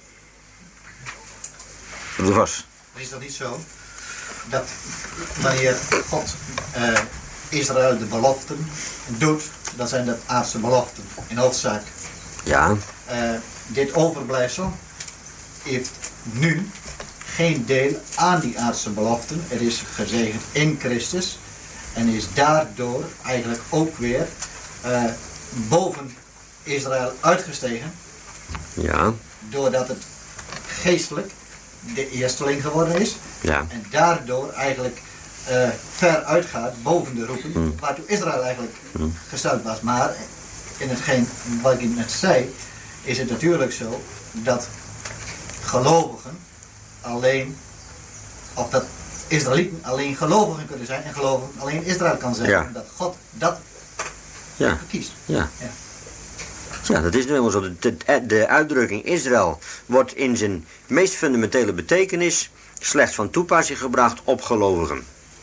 Dat was. Is dat niet zo? Dat wanneer God Israël de beloften doet, dat zijn dat aardse beloften in hoofdzaak. Ja. Dit overblijfsel heeft nu geen deel aan die aardse beloften. Het is gezegend in Christus. En is daardoor eigenlijk ook weer boven Israël uitgestegen. Ja. Doordat het geestelijk de eersteling geworden is. Ja. En daardoor eigenlijk ver uitgaat boven de roeping waartoe Israël eigenlijk gesteld was. Maar in hetgeen wat ik net zei, is het natuurlijk zo dat gelovigen alleen, of dat Israëlieten alleen gelovigen kunnen zijn en gelovigen alleen Israël kan zijn. Ja. Omdat God dat verkiest. Ja. Ja, dat is nu helemaal zo. De uitdrukking Israël wordt in zijn meest fundamentele betekenis slechts van toepassing gebracht op gelovigen.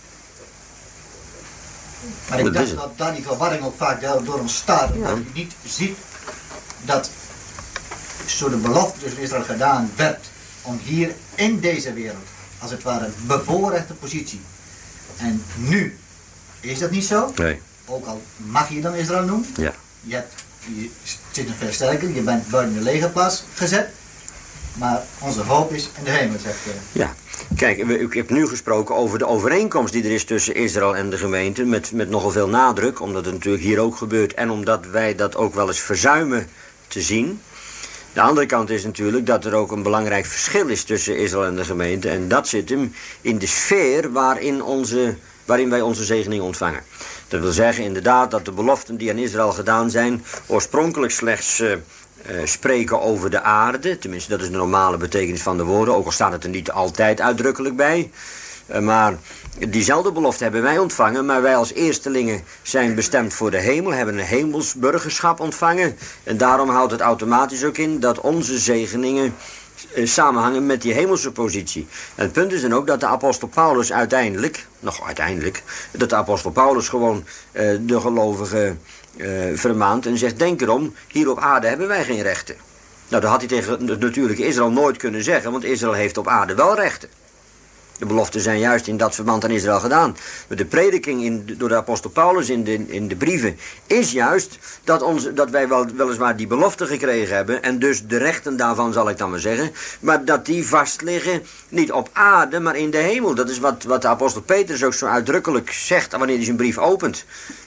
Maar ik dacht dat daar die verwarring ook vaak door ontstaat. Dat je niet ziet dat zo de belofte tussen Israël gedaan werd om hier in deze wereld, als het ware, bevoorrechte positie. En nu is dat niet zo. Nee. Ook al mag je dan Israël noemen. Ja. Je zit een versterking, je bent buiten de legerplaats gezet. Maar onze hoop is in de hemel, zegt hij. Ja, kijk, ik heb nu gesproken over de overeenkomst die er is tussen Israël en de gemeente, met nogal veel nadruk, omdat het natuurlijk hier ook gebeurt en omdat wij dat ook wel eens verzuimen te zien. De andere kant is natuurlijk dat er ook een belangrijk verschil is tussen Israël en de gemeente, en dat zit hem in de sfeer waarin wij onze zegening ontvangen. Dat wil zeggen inderdaad dat de beloften die aan Israël gedaan zijn oorspronkelijk slechts spreken over de aarde. Tenminste, dat is de normale betekenis van de woorden. Ook al staat het er niet altijd uitdrukkelijk bij. Maar diezelfde belofte hebben wij ontvangen. Maar wij als eerstelingen zijn bestemd voor de hemel. Hebben een hemels burgerschap ontvangen. En daarom houdt het automatisch ook in dat onze zegeningen samenhangen met die hemelse positie. En het punt is dan ook dat de apostel Paulus uiteindelijk, dat de apostel Paulus gewoon de gelovigen vermaant en zegt, denk erom, hier op aarde hebben wij geen rechten. Nou, dat had hij tegen het natuurlijke Israël nooit kunnen zeggen, want Israël heeft op aarde wel rechten. De beloften zijn juist in dat verband aan Israël gedaan. Maar de prediking door de apostel Paulus in de brieven is juist dat wij weliswaar die beloften gekregen hebben, en dus de rechten daarvan zal ik dan maar zeggen, maar dat die vast liggen niet op aarde, maar in de hemel. Dat is wat de apostel Petrus ook zo uitdrukkelijk zegt wanneer hij zijn brief opent.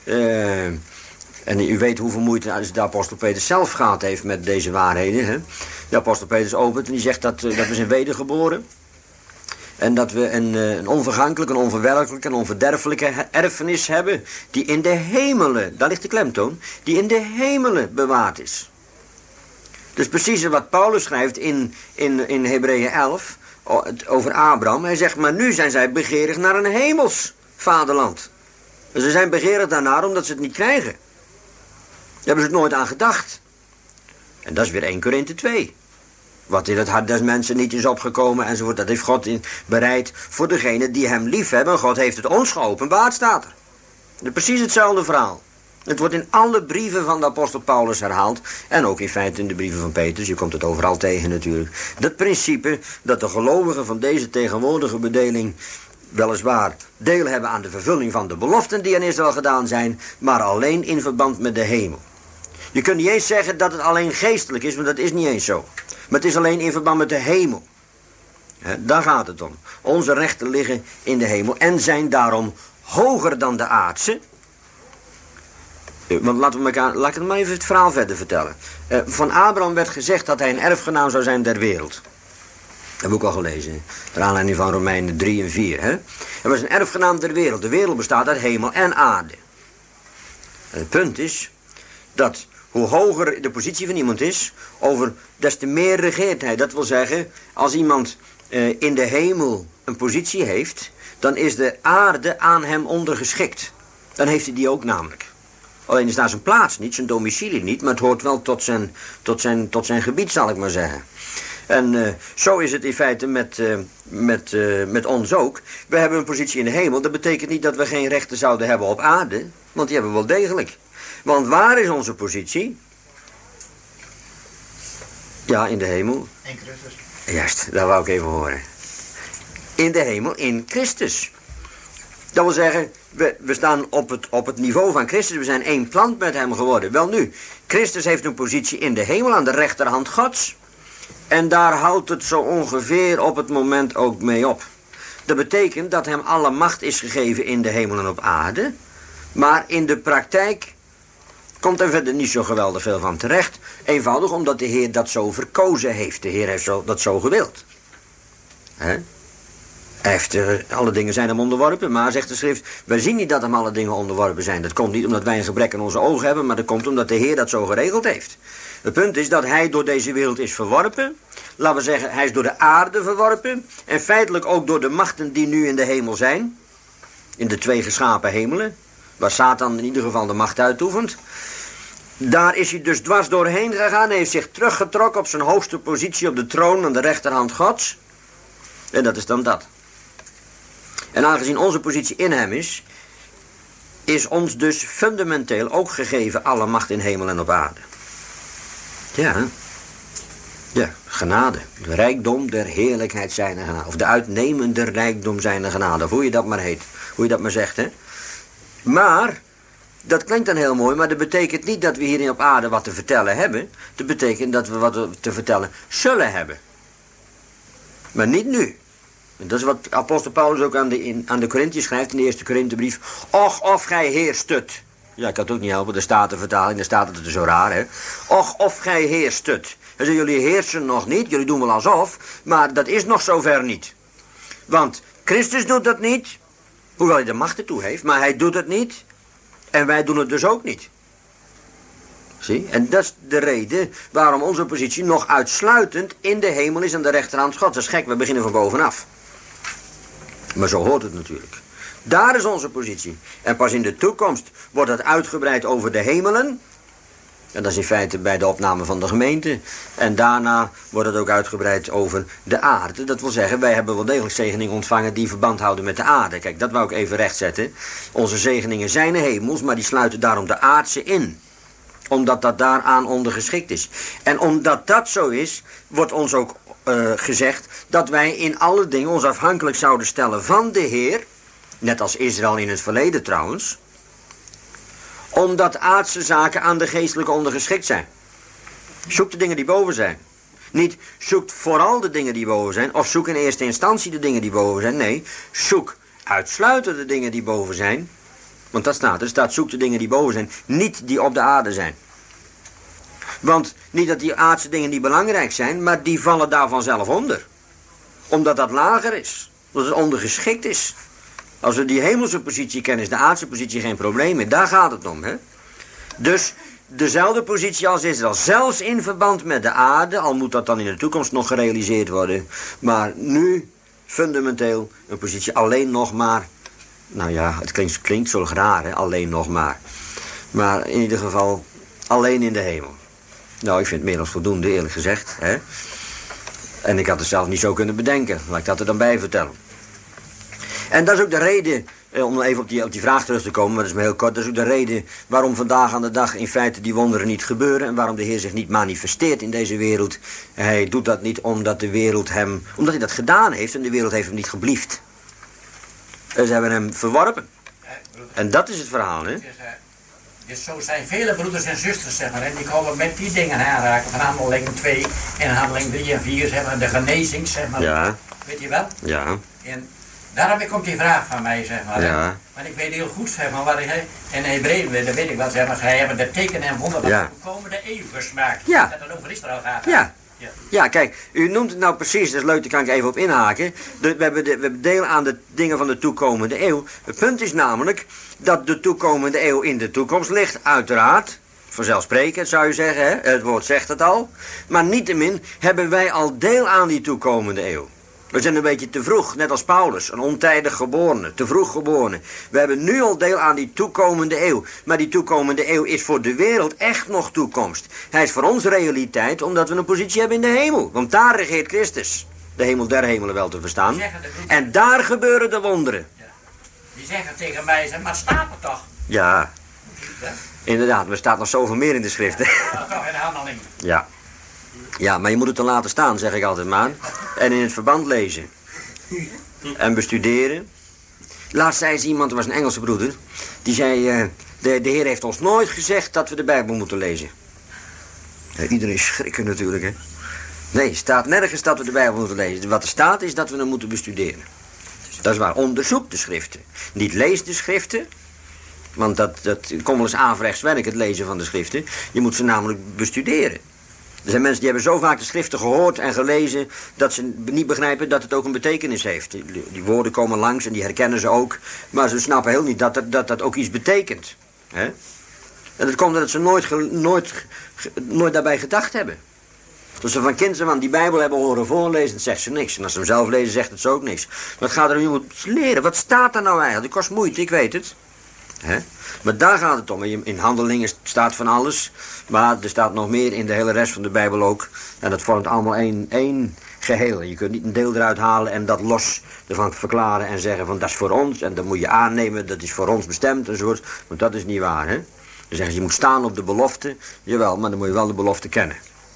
En u weet hoeveel moeite de apostel Petrus zelf gehad heeft met deze waarheden. Hè? De apostel Petrus opent en die zegt dat we zijn wedergeboren. En dat we een onvergankelijke, een onverwerkelijke, een onverderfelijke erfenis hebben. Die in de hemelen, daar ligt de klemtoon, die in de hemelen bewaard is. Dus precies wat Paulus schrijft in Hebreeën 11 over Abraham. Hij zegt, maar nu zijn zij begeerig naar een hemels vaderland. Dus ze zijn begeerig daarnaar omdat ze het niet krijgen. Daar hebben ze het nooit aan gedacht. En dat is weer 1 Korinthe 2. Wat in het hart des mensen niet is opgekomen enzovoort. Dat heeft God bereid voor degenen die hem lief hebben. God heeft het ons geopenbaard, staat er. Het is precies hetzelfde verhaal. Het wordt in alle brieven van de apostel Paulus herhaald. En ook in feite in de brieven van Petrus. Je komt het overal tegen natuurlijk. Dat principe dat de gelovigen van deze tegenwoordige bedeling weliswaar deel hebben aan de vervulling van de beloften die aan Israël gedaan zijn, maar alleen in verband met de hemel. Je kunt niet eens zeggen dat het alleen geestelijk is, want dat is niet eens zo. Maar het is alleen in verband met de hemel. Daar gaat het om. Onze rechten liggen in de hemel en zijn daarom hoger dan de aardse. Want laat ik het maar even het verhaal verder vertellen. Van Abraham werd gezegd dat hij een erfgenaam zou zijn der wereld. Dat heb ik ook al gelezen. Naar aanleiding van Romeinen 3 en 4. Hè? Hij was een erfgenaam der wereld. De wereld bestaat uit hemel en aarde. En het punt is dat hoe hoger de positie van iemand is, des te meer regeert hij. Dat wil zeggen, als iemand in de hemel een positie heeft, dan is de aarde aan hem ondergeschikt. Dan heeft hij die ook namelijk. Alleen is daar zijn plaats niet, zijn domicilie niet, maar het hoort wel tot zijn gebied, zal ik maar zeggen. En zo is het in feite met ons ook. We hebben een positie in de hemel. Dat betekent niet dat we geen rechten zouden hebben op aarde, want die hebben we wel degelijk. Want waar is onze positie? Ja, in de hemel. In Christus. Juist, dat wou ik even horen. In de hemel, in Christus. Dat wil zeggen, we staan op het niveau van Christus. We zijn één plant met hem geworden. Wel nu, Christus heeft een positie in de hemel aan de rechterhand Gods. En daar houdt het zo ongeveer op het moment ook mee op. Dat betekent dat hem alle macht is gegeven in de hemel en op aarde. Maar in de praktijk komt er verder niet zo geweldig veel van terecht. Eenvoudig omdat de Heer dat zo verkozen heeft. De Heer heeft dat zo gewild. Hij heeft, alle dingen zijn hem onderworpen, maar zegt de schrift, wij zien niet dat hem alle dingen onderworpen zijn. Dat komt niet omdat wij een gebrek aan onze ogen hebben, maar dat komt omdat de Heer dat zo geregeld heeft. Het punt is dat hij door deze wereld is verworpen. Laten we zeggen, hij is door de aarde verworpen. En feitelijk ook door de machten die nu in de hemel zijn. In de 2 geschapen hemelen. Waar Satan in ieder geval de macht uitoefent. Daar is hij dus dwars doorheen gegaan. Hij heeft zich teruggetrokken op zijn hoogste positie op de troon aan de rechterhand Gods. En dat is dan dat. En aangezien onze positie in hem is ons dus fundamenteel ook gegeven alle macht in hemel en op aarde. Ja, genade. De rijkdom der heerlijkheid zijner genade. Of de uitnemende rijkdom zijner genade. Of hoe je dat maar heet. Hoe je dat maar zegt, hè. Maar, dat klinkt dan heel mooi, maar dat betekent niet dat we hier op aarde wat te vertellen hebben. Dat betekent dat we wat te vertellen zullen hebben. Maar niet nu. En dat is wat apostel Paulus ook aan de Korinthiërs schrijft in de eerste Korinthebrief. Och, of gij heerstut. Ja, ik kan het ook niet helpen, de Statenvertaling, daar staat het er zo raar, hè. Och, of gij heerstut. En zo, jullie heersen nog niet, jullie doen wel alsof, maar dat is nog zover niet. Want Christus doet dat niet, hoewel hij de macht ertoe heeft, maar hij doet het niet. En wij doen het dus ook niet. Zie? En dat is de reden waarom onze positie nog uitsluitend in de hemel is aan de rechterhand Gods. Dat is gek, we beginnen van bovenaf. Maar zo hoort het natuurlijk. Daar is onze positie. En pas in de toekomst wordt het uitgebreid over de hemelen. En dat is in feite bij de opname van de gemeente. En daarna wordt het ook uitgebreid over de aarde. Dat wil zeggen, wij hebben wel degelijk zegeningen ontvangen die verband houden met de aarde. Kijk, dat wou ik even rechtzetten. Onze zegeningen zijn hemels, maar die sluiten daarom de aardse in. Omdat dat daaraan ondergeschikt is. En omdat dat zo is, wordt ons ook gezegd dat wij in alle dingen ons afhankelijk zouden stellen van de Heer. Net als Israël in het verleden trouwens. Omdat aardse zaken aan de geestelijke ondergeschikt zijn. Zoek de dingen die boven zijn. Niet zoek vooral de dingen die boven zijn. Of zoek in eerste instantie de dingen die boven zijn. Nee, zoek uitsluitend de dingen die boven zijn. Want dat staat er. Staat zoek de dingen die boven zijn. Niet die op de aarde zijn. Want niet dat die aardse dingen niet belangrijk zijn. Maar die vallen daar vanzelf onder. Omdat dat lager is. Omdat het ondergeschikt is. Als we die hemelse positie kennen, is de aardse positie geen probleem meer. Daar gaat het om, hè. Dus dezelfde positie als Israël. Zelfs in verband met de aarde, al moet dat dan in de toekomst nog gerealiseerd worden. Maar nu fundamenteel een positie alleen nog maar. Nou ja, het klinkt zo raar, hè, alleen nog maar. Maar in ieder geval alleen in de hemel. Nou, ik vind het meer dan voldoende, eerlijk gezegd, hè. En ik had het zelf niet zo kunnen bedenken. Laat ik dat er dan bij vertellen. En dat is ook de reden, om even op die vraag terug te komen, maar dat is maar heel kort. Dat is ook de reden waarom vandaag aan de dag in feite die wonderen niet gebeuren. En waarom de Heer zich niet manifesteert in deze wereld. Hij doet dat niet omdat de wereld hem, omdat hij dat gedaan heeft en de wereld heeft hem niet geblieft. En ze hebben hem verworpen. En dat is het verhaal, hè. Dus zo zijn vele broeders en zusters, zeg maar, en die komen met die dingen aanraken van handeling 2 en handeling 3 en 4, zeg maar, de genezing, zeg maar. Ja. Weet je wel? Ja. En daarom komt die vraag van mij, zeg maar. Ja. Want ik weet heel goed, zeg maar, wat hij in Hebreeën, dat weet ik wel, zeg maar, hij hebben de tekenen en wonderen van de komende eeuw gesmaakt. Ja. Dat het over Israël gaat. Ja. Ja, kijk, u noemt het nou precies, dat is leuk, daar kan ik even op inhaken. We hebben deel aan de dingen van de toekomende eeuw. Het punt is namelijk dat de toekomende eeuw in de toekomst ligt, uiteraard. Vanzelfsprekend zou je zeggen, hè? Het woord zegt het al. Maar niettemin hebben wij al deel aan die toekomende eeuw. We zijn een beetje te vroeg, net als Paulus, een ontijdig geborene, te vroeg geborene. We hebben nu al deel aan die toekomende eeuw. Maar die toekomende eeuw is voor de wereld echt nog toekomst. Hij is voor ons realiteit, omdat we een positie hebben in de hemel. Want daar regeert Christus. De hemel der hemelen wel te verstaan. En daar gebeuren de wonderen. Ja. Die zeggen tegen mij, zeg, maar het staat er toch? Ja, inderdaad, er staat nog zoveel meer in de schriften. Ja, toch in de handeling. Ja. Ja, maar je moet het er laten staan, zeg ik altijd maar. En in het verband lezen. En bestuderen. Laatst zei eens iemand, er was een Engelse broeder. Die zei, de Heer heeft ons nooit gezegd dat we de Bijbel moeten lezen. Ja, iedereen schrikken natuurlijk, hè. Nee, staat nergens dat we de Bijbel moeten lezen. Wat er staat is dat we hem moeten bestuderen. Dat is waar. Onderzoek de schriften. Niet lees de schriften. Want dat komt wel eens averechts werk, het lezen van de schriften. Je moet ze namelijk bestuderen. Er zijn mensen die hebben zo vaak de schriften gehoord en gelezen dat ze niet begrijpen dat het ook een betekenis heeft. Die woorden komen langs en die herkennen ze ook. Maar ze snappen heel niet dat ook iets betekent. Hè? En dat komt omdat ze nooit daarbij gedacht hebben. Als ze van kinds af aan die Bijbel hebben horen voorlezen, dan zegt ze niks. En als ze hem zelf lezen, zegt het ze ook niks. Maar het gaat erom, je moet leren. Wat staat er nou eigenlijk? Het kost moeite, ik weet het. Hè? Maar daar gaat het om. In Handelingen staat van alles. Maar er staat nog meer in de hele rest van de Bijbel ook. En dat vormt allemaal één geheel. Je kunt niet een deel eruit halen en dat los ervan verklaren en zeggen van dat is voor ons. En dat moet je aannemen, dat is voor ons bestemd enzovoort. Want dat is niet waar, hè. Dan zeggen ze, je moet staan op de belofte. Jawel, maar dan moet je wel de belofte kennen.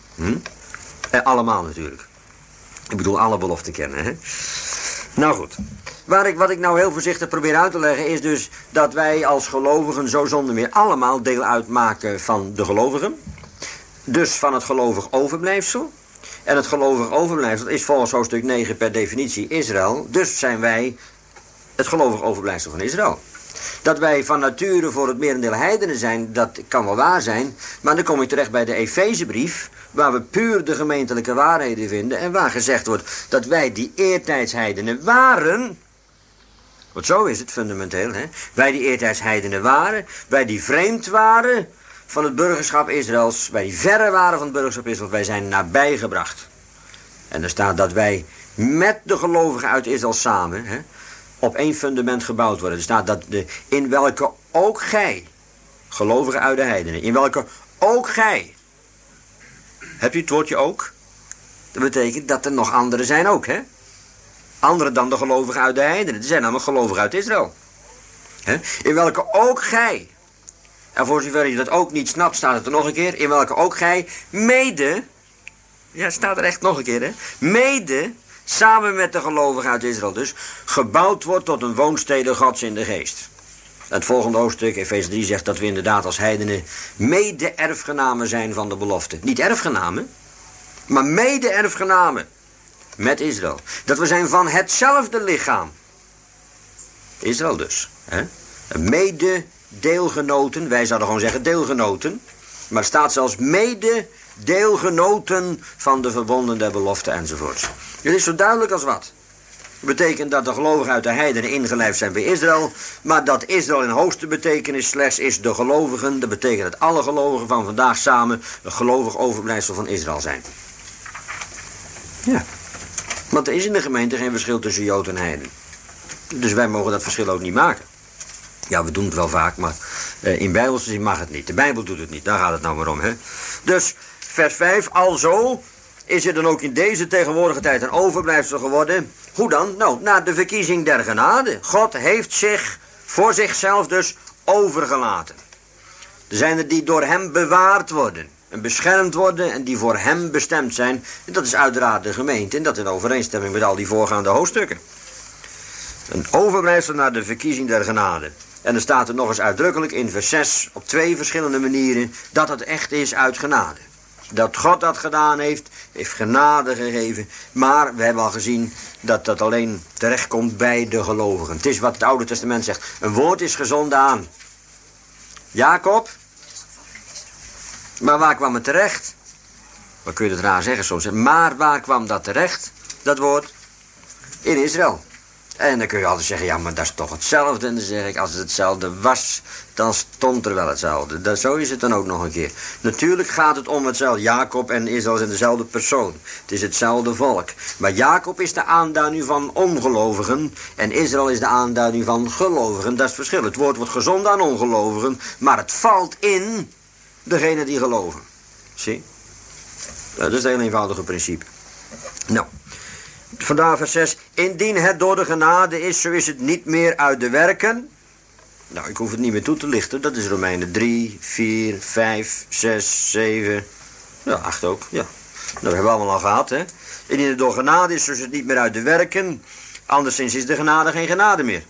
Allemaal natuurlijk. Ik bedoel alle beloften kennen, hè. Nou goed. Wat ik nou heel voorzichtig probeer uit te leggen is dus dat wij als gelovigen zo zonder meer allemaal deel uitmaken van de gelovigen. Dus van het gelovig overblijfsel. En het gelovig overblijfsel is volgens hoofdstuk 9 per definitie Israël. Dus zijn wij het gelovig overblijfsel van Israël. Dat wij van nature voor het merendeel heidenen zijn, dat kan wel waar zijn. Maar dan kom ik terecht bij de Efezebrief, waar we puur de gemeentelijke waarheden vinden. En waar gezegd wordt dat wij die eertijdsheidenen waren. Want zo is het fundamenteel, hè. Wij die eertijdsheidenen waren, wij die vreemd waren van het burgerschap Israëls, wij die verre waren van het burgerschap Israëls, wij zijn nabijgebracht. En er staat dat wij met de gelovigen uit Israël samen, hè, op één fundament gebouwd worden. Er staat dat in welke ook gij, gelovigen uit de heidenen, in welke ook gij. Hebt u het woordje ook? Dat betekent dat er nog anderen zijn ook, hè? Anderen dan de gelovigen uit de heidenen. Die zijn namelijk gelovigen uit Israël. He? In welke ook gij. En voor zover je dat ook niet snapt, staat het er nog een keer. In welke ook gij mede. Ja, staat er echt nog een keer, hè. Mede, samen met de gelovigen uit Israël dus, gebouwd wordt tot een woonstede Gods in de geest. Het volgende hoofdstuk, Efeze 3, zegt dat we inderdaad als heidenen mede-erfgenamen zijn van de belofte. Niet erfgenamen, maar mede-erfgenamen. Met Israël. Dat we zijn van hetzelfde lichaam. Israël dus. Hè? Mede-deelgenoten. Wij zouden gewoon zeggen deelgenoten. Maar er staat zelfs mede-deelgenoten van de verbonden der belofte enzovoorts. Het is zo duidelijk als wat. Dat betekent dat de gelovigen uit de heidenen ingelijfd zijn bij Israël. Maar dat Israël in hoogste betekenis slechts is de gelovigen. Dat betekent dat alle gelovigen van vandaag samen een gelovig overblijfsel van Israël zijn. Ja. Want er is in de gemeente geen verschil tussen Jood en heiden. Dus wij mogen dat verschil ook niet maken. Ja, we doen het wel vaak, maar in Bijbelse zin mag het niet. De Bijbel doet het niet, daar gaat het nou maar om, hè. Dus, vers 5, alzo is er dan ook in deze tegenwoordige tijd een overblijfsel geworden. Hoe dan? Nou, na de verkiezing der genade. God heeft zich voor zichzelf dus overgelaten. Er zijn er die door hem bewaard worden. En beschermd worden en die voor hem bestemd zijn. En dat is uiteraard de gemeente. En dat in overeenstemming met al die voorgaande hoofdstukken. Een overblijfsel naar de verkiezing der genade. En er staat er nog eens uitdrukkelijk in vers 6 op 2 verschillende manieren dat het echt is uit genade. Dat God dat gedaan heeft genade gegeven. Maar we hebben al gezien dat dat alleen terechtkomt bij de gelovigen. Het is wat het Oude Testament zegt. Een woord is gezonden aan Jacob. Maar waar kwam het terecht? Wat kun je dat raar zeggen soms? Maar waar kwam dat terecht? Dat woord? In Israël. En dan kun je altijd zeggen, ja, maar dat is toch hetzelfde. En dan zeg ik, als het hetzelfde was, dan stond er wel hetzelfde. Zo is het dan ook nog een keer. Natuurlijk gaat het om hetzelfde. Jacob en Israël zijn dezelfde persoon. Het is hetzelfde volk. Maar Jacob is de aanduiding van ongelovigen. En Israël is de aanduiding van gelovigen. Dat is het verschil. Het woord wordt gezonden aan ongelovigen. Maar het valt in degene die geloven. Zie? Dat is het heel eenvoudige principe. Nou. Vandaar vers 6. Indien het door de genade is, zo is het niet meer uit de werken. Nou, ik hoef het niet meer toe te lichten. Dat is Romeinen 3, 4, 5, 6, 7. Ja, 8 ook. Ja. Dat hebben we allemaal al gehad, hè. Indien het door genade is, zo is het niet meer uit de werken. Anderszins is de genade geen genade meer.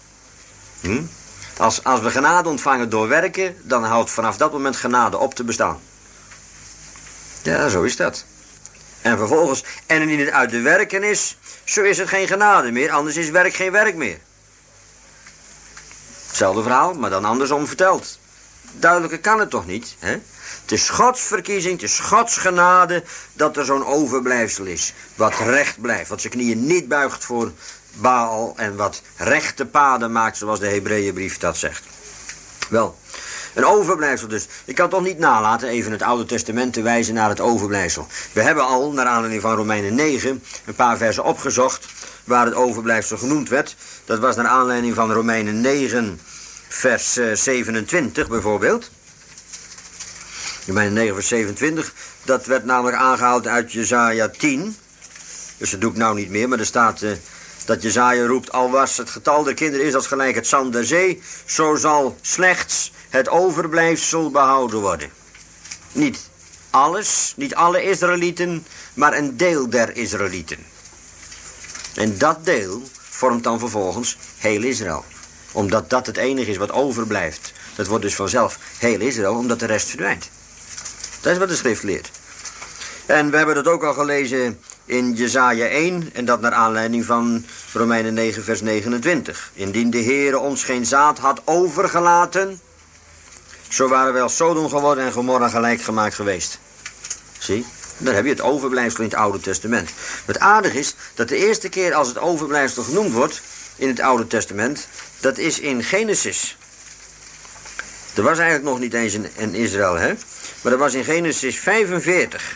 Als we genade ontvangen door werken, dan houdt vanaf dat moment genade op te bestaan. Ja, zo is dat. En vervolgens, en indien het uit de werken is, zo is het geen genade meer, anders is werk geen werk meer. Hetzelfde verhaal, maar dan andersom verteld. Duidelijker kan het toch niet, hè? Het is Gods verkiezing, het is Gods genade dat er zo'n overblijfsel is. Wat recht blijft, wat zijn knieën niet buigt voor Baal en wat rechte paden maakt, zoals de Hebreeënbrief dat zegt. Wel, een overblijfsel dus. Ik kan toch niet nalaten even het Oude Testament te wijzen naar het overblijfsel. We hebben al, naar aanleiding van Romeinen 9, een paar versen opgezocht waar het overblijfsel genoemd werd. Dat was naar aanleiding van Romeinen 9, vers 27 bijvoorbeeld. Romeinen 9 vers 27, dat werd namelijk aangehaald uit Jesaja 10. Dus dat doe ik nou niet meer, maar er staat dat Jesaja roept: al was het getal der kinderen is als gelijk het zand der zee, zo zal slechts het overblijfsel behouden worden. Niet alles, niet alle Israëlieten, maar een deel der Israëlieten. En dat deel vormt dan vervolgens heel Israël. Omdat dat het enige is wat overblijft. Dat wordt dus vanzelf heel Israël, omdat de rest verdwijnt. Dat is wat de schrift leert. En we hebben dat ook al gelezen in Jesaja 1, en dat naar aanleiding van Romeinen 9 vers 29. Indien de Heere ons geen zaad had overgelaten, zo waren wel Sodom geworden en Gomorra gelijk gemaakt geweest. Zie, dan heb je het overblijfsel in het Oude Testament. Het aardige is dat de eerste keer als het overblijfsel genoemd wordt in het Oude Testament, dat is in Genesis. Er was eigenlijk nog niet eens een Israël, hè? Maar dat was in Genesis 45.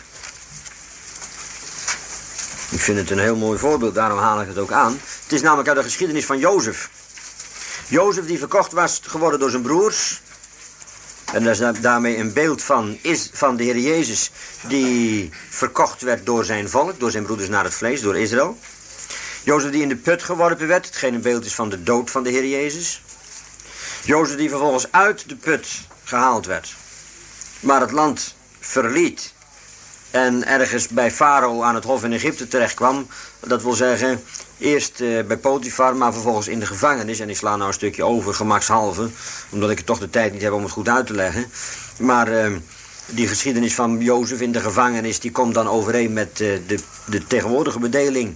Ik vind het een heel mooi voorbeeld, daarom haal ik het ook aan. Het is namelijk uit de geschiedenis van Jozef. Jozef die verkocht was geworden door zijn broers. En dat is daarmee een beeld van de Heer Jezus die verkocht werd door zijn volk, door zijn broeders naar het vlees, door Israël. Jozef die in de put geworpen werd, hetgeen een beeld is van de dood van de Heer Jezus. Jozef die vervolgens uit de put gehaald werd, maar het land verliet en ergens bij Farao aan het hof in Egypte terecht kwam. Dat wil zeggen, eerst bij Potifar, maar vervolgens in de gevangenis. En ik sla nou een stukje over, gemakshalve, omdat ik toch de tijd niet heb om het goed uit te leggen. Maar die geschiedenis van Jozef in de gevangenis, die komt dan overeen met de tegenwoordige bedeling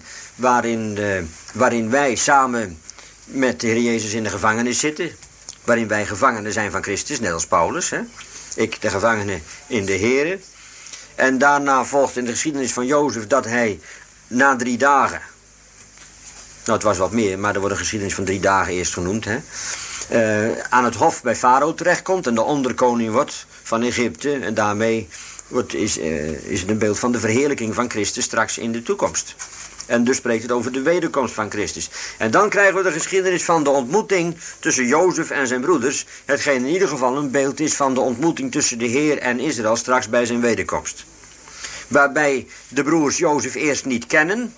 waarin wij samen met de Heer Jezus in de gevangenis zitten. Waarin wij gevangenen zijn van Christus, net als Paulus. Hè? Ik de gevangene in de Here. En daarna volgt in de geschiedenis van Jozef dat hij na 3 dagen... Nou, het was wat meer, maar er wordt een geschiedenis van 3 dagen eerst genoemd. Hè? Aan het hof bij Farao terechtkomt en de onderkoning wordt van Egypte. En daarmee is het een beeld van de verheerlijking van Christus straks in de toekomst. En dus spreekt het over de wederkomst van Christus. En dan krijgen we de geschiedenis van de ontmoeting tussen Jozef en zijn broeders. Hetgeen in ieder geval een beeld is van de ontmoeting tussen de Heer en Israël straks bij zijn wederkomst. Waarbij de broers Jozef eerst niet kennen.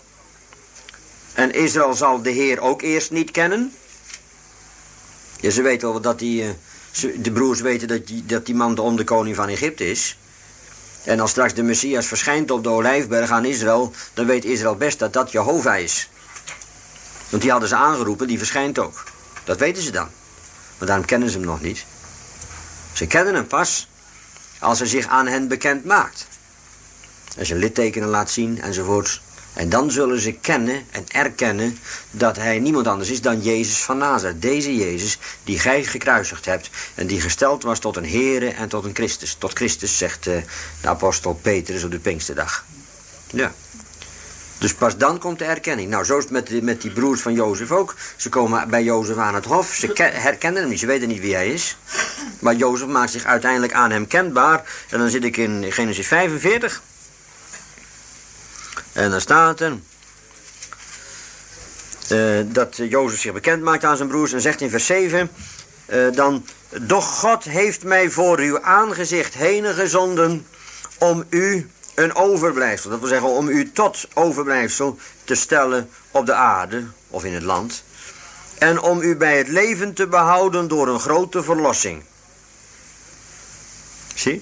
En Israël zal de Heer ook eerst niet kennen. Ja, ze weten wel dat de broers weten dat die man de onderkoning van Egypte is. En als straks de Messias verschijnt op de Olijfberg aan Israël, dan weet Israël best dat dat Jehovah is. Want die hadden ze aangeroepen, die verschijnt ook. Dat weten ze dan. Maar daarom kennen ze hem nog niet. Ze kennen hem pas als hij zich aan hen bekend maakt. Als je littekenen laat zien enzovoorts. En dan zullen ze kennen en erkennen dat hij niemand anders is dan Jezus van Nazareth. Deze Jezus die gij gekruisigd hebt en die gesteld was tot een Heere en tot een Christus. Tot Christus, zegt de apostel Petrus op de Pinksterdag. Ja. Dus pas dan komt de erkenning. Nou, zo is het met die broers van Jozef ook. Ze komen bij Jozef aan het hof. Ze herkennen hem niet, ze weten niet wie hij is. Maar Jozef maakt zich uiteindelijk aan hem kenbaar. En dan zit ik in Genesis 45... En dan staat er dat Jozef zich bekend maakt aan zijn broers en zegt in vers 7 dan: doch God heeft mij voor uw aangezicht heen gezonden om u een overblijfsel, dat wil zeggen om u tot overblijfsel te stellen op de aarde of in het land. En om u bij het leven te behouden door een grote verlossing. Zie?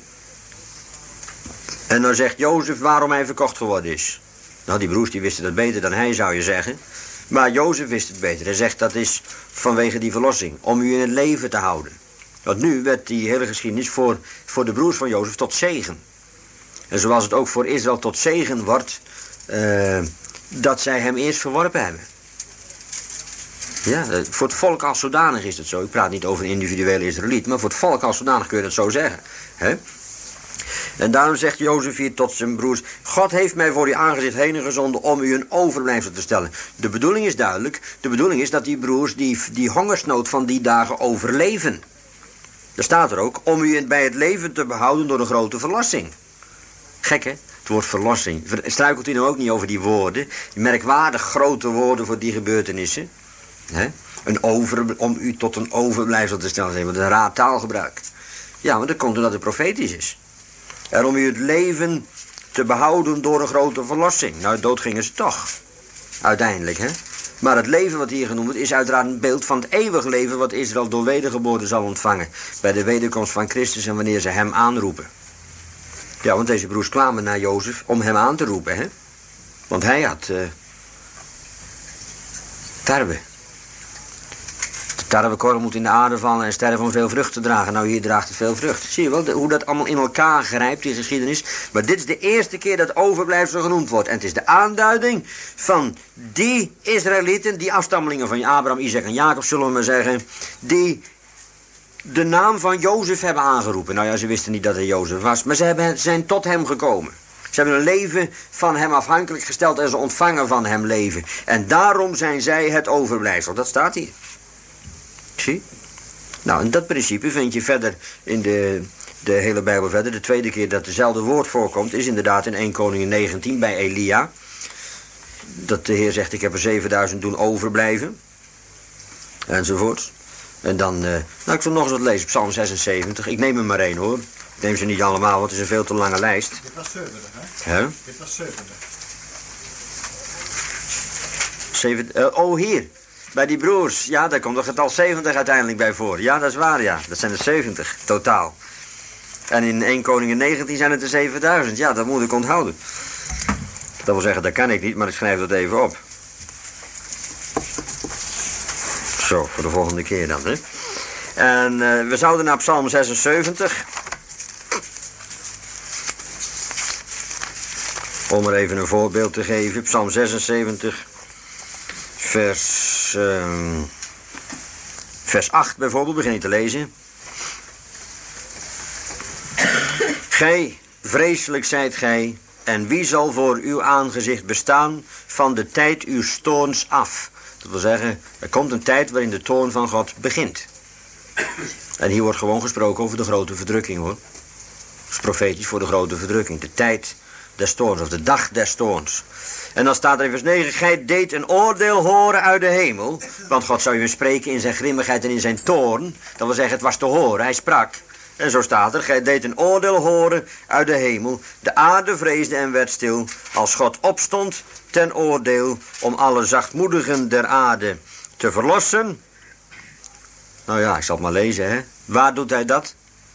En dan zegt Jozef waarom hij verkocht geworden is. Nou, die broers die wisten dat beter dan hij, zou je zeggen. Maar Jozef wist het beter. Hij zegt dat is vanwege die verlossing. Om u in het leven te houden. Want nu werd die hele geschiedenis voor de broers van Jozef tot zegen. En zoals het ook voor Israël tot zegen wordt, dat zij hem eerst verworpen hebben. Ja, voor het volk als zodanig is het zo. Ik praat niet over een individuele Israëliet, maar voor het volk als zodanig kun je dat zo zeggen. Hè? En daarom zegt Jozef hier tot zijn broers: God heeft mij voor uw aangezicht heen gezonden om u een overblijfsel te stellen. De bedoeling is duidelijk. De bedoeling is dat die broers die hongersnood van die dagen overleven. Er staat er ook, om u bij het leven te behouden door een grote verlossing. Gek hè, het woord verlossing. Struikelt u nou ook niet over die woorden? Die merkwaardig grote woorden voor die gebeurtenissen. Hè? Om u tot een overblijfsel te stellen. Dat is een raar taalgebruik. Ja, maar dat komt omdat het profetisch is. En om u het leven te behouden door een grote verlossing. Nou, dood gingen ze toch. Uiteindelijk, hè. Maar het leven wat hier genoemd wordt is uiteraard een beeld van het eeuwig leven wat Israël door wedergeboorte zal ontvangen. Bij de wederkomst van Christus en wanneer ze hem aanroepen. Ja, want deze broers kwamen naar Jozef om hem aan te roepen, hè. Want hij had tarwe. De tarwekorrel moet in de aarde vallen en sterven om veel vrucht te dragen. Nou, hier draagt het veel vrucht. Zie je wel hoe dat allemaal in elkaar grijpt, die geschiedenis. Maar dit is de eerste keer dat overblijfsel genoemd wordt. En het is de aanduiding van die Israëlieten, die afstammelingen van Abraham, Isaac en Jacob, zullen we maar zeggen, die de naam van Jozef hebben aangeroepen. Nou ja, ze wisten niet dat hij Jozef was, maar ze zijn tot hem gekomen. Ze hebben hun leven van hem afhankelijk gesteld en ze ontvangen van hem leven. En daarom zijn zij het overblijfsel. Dat staat hier. Zie? Nou, en dat principe vind je verder in de hele Bijbel verder. De tweede keer dat dezelfde woord voorkomt is inderdaad in 1 Koningen 19 bij Elia. Dat de Heer zegt, ik heb er 7000 doen overblijven. Enzovoort. En dan, ik zal nog eens wat lezen, Psalm 76. Ik neem er maar één hoor. Ik neem ze niet allemaal, want het is een veel te lange lijst. Dit was 70, hè? Dit was 70. Hier. Bij die broers, ja, daar komt het getal 70 uiteindelijk bij voor. Ja, dat is waar, ja. Dat zijn er 70, totaal. En in 1 Koningen 19 zijn het er 7000. Ja, dat moet ik onthouden. Dat wil zeggen, dat kan ik niet, maar ik schrijf dat even op. Zo, voor de volgende keer dan, hè. En we zouden naar Psalm 76. Om er even een voorbeeld te geven. Psalm 76. Vers 8 bijvoorbeeld, begin ik te lezen. Gij, vreselijk zijt gij, en wie zal voor uw aangezicht bestaan van de tijd uw toorns af? Dat wil zeggen, er komt een tijd waarin de toorn van God begint. En hier wordt gewoon gesproken over de grote verdrukking, hoor. Dat is profetisch voor de grote verdrukking. De tijd des toorns, of de dag des toorns. En dan staat er in vers 9, gij deed een oordeel horen uit de hemel. Want God zou u spreken in zijn grimmigheid en in zijn toorn. Dat wil zeggen, het was te horen, hij sprak. En zo staat er, gij deed een oordeel horen uit de hemel. De aarde vreesde en werd stil, als God opstond ten oordeel om alle zachtmoedigen der aarde te verlossen. Nou ja, ik zal het maar lezen, hè. Waar doet hij dat?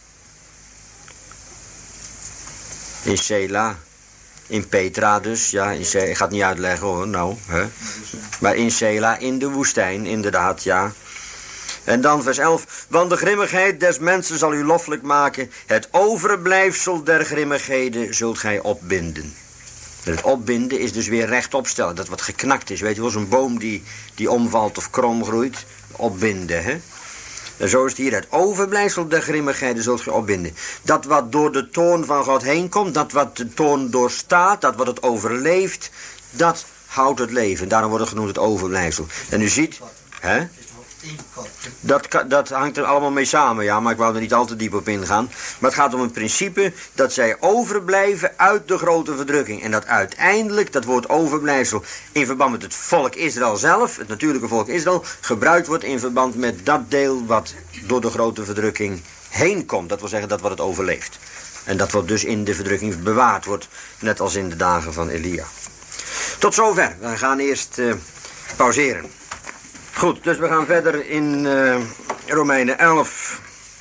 In Sela. In Petra dus, ja, ik ga het niet uitleggen hoor, nou, hè. Maar in Sela, in de woestijn, inderdaad, ja. En dan vers 11, want de grimmigheid des mensen zal u loffelijk maken, het overblijfsel der grimmigheden zult gij opbinden. Het opbinden is dus weer rechtop stellen, dat wat geknakt is, weet je wel, zo'n boom die omvalt of krom groeit, opbinden, hè. En zo is het hier, het overblijfsel der grimmigheden zult gij opbinden. Dat wat door de toorn van God heen komt, dat wat de toorn doorstaat, dat wat het overleeft, dat houdt het leven. Daarom wordt het genoemd het overblijfsel. En u ziet, hè? Dat hangt er allemaal mee samen, ja, maar ik wou er niet al te diep op ingaan. Maar het gaat om een principe dat zij overblijven uit de grote verdrukking. En dat uiteindelijk dat woord overblijfsel in verband met het volk Israël zelf, het natuurlijke volk Israël, gebruikt wordt in verband met dat deel wat door de grote verdrukking heen komt. Dat wil zeggen dat wat het overleeft. En dat wat dus in de verdrukking bewaard wordt, net als in de dagen van Elia. Tot zover. We gaan eerst pauzeren. Goed, dus we gaan verder in Romeinen 11.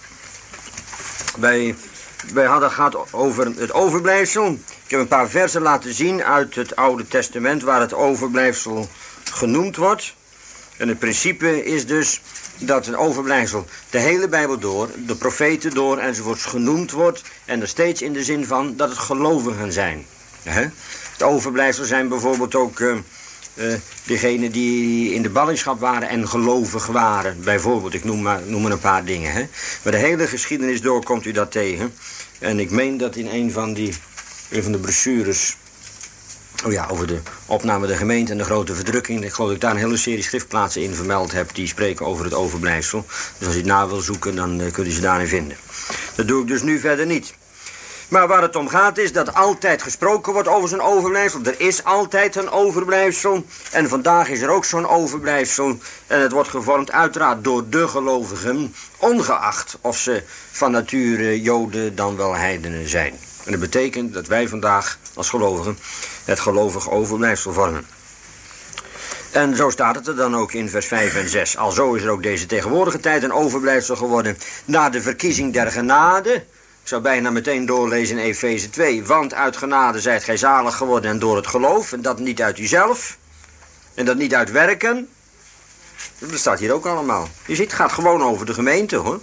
Wij hadden gehad over het overblijfsel. Ik heb een paar versen laten zien uit het Oude Testament waar het overblijfsel genoemd wordt. En het principe is dus dat een overblijfsel de hele Bijbel door, de profeten door enzovoorts genoemd wordt. En er steeds in de zin van dat het gelovigen zijn. Het overblijfsel zijn bijvoorbeeld ook degenen die in de ballingschap waren en gelovig waren. Bijvoorbeeld, ik noem maar een paar dingen. Maar de hele geschiedenis door komt u dat tegen. En ik meen dat in een van de brochures, over de opname de gemeente en de grote verdrukking, ik geloof dat ik daar een hele serie schriftplaatsen in vermeld heb die spreken over het overblijfsel. Dus als u het na wil zoeken, dan kunt u ze daarin vinden. Dat doe ik dus nu verder niet. Maar waar het om gaat is dat altijd gesproken wordt over zo'n overblijfsel. Er is altijd een overblijfsel. En vandaag is er ook zo'n overblijfsel. En het wordt gevormd uiteraard door de gelovigen, ongeacht of ze van nature Joden dan wel heidenen zijn. En dat betekent dat wij vandaag als gelovigen het gelovig overblijfsel vormen. En zo staat het er dan ook in vers 5 en 6. Alzo is er ook deze tegenwoordige tijd een overblijfsel geworden na de verkiezing der genade. Ik zou bijna meteen doorlezen in Efeze 2. Want uit genade zijt gij zalig geworden en door het geloof. En dat niet uit uzelf. En dat niet uit werken. Dat staat hier ook allemaal. Je ziet, het gaat gewoon over de gemeente, hoor.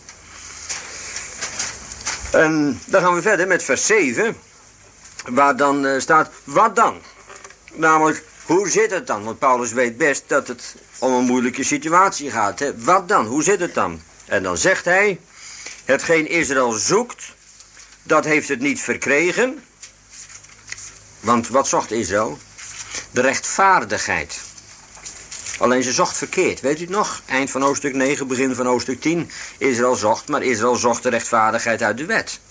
En dan gaan we verder met vers 7. Waar dan staat, wat dan? Namelijk, hoe zit het dan? Want Paulus weet best dat het om een moeilijke situatie gaat. Hè? Wat dan? Hoe zit het dan? En dan zegt hij, hetgeen Israël zoekt, dat heeft het niet verkregen. Want wat zocht Israël? De rechtvaardigheid. Alleen ze zocht verkeerd. Weet u het nog? Eind van hoofdstuk 9, begin van hoofdstuk 10. Israël zocht, maar Israël zocht de rechtvaardigheid uit de wet.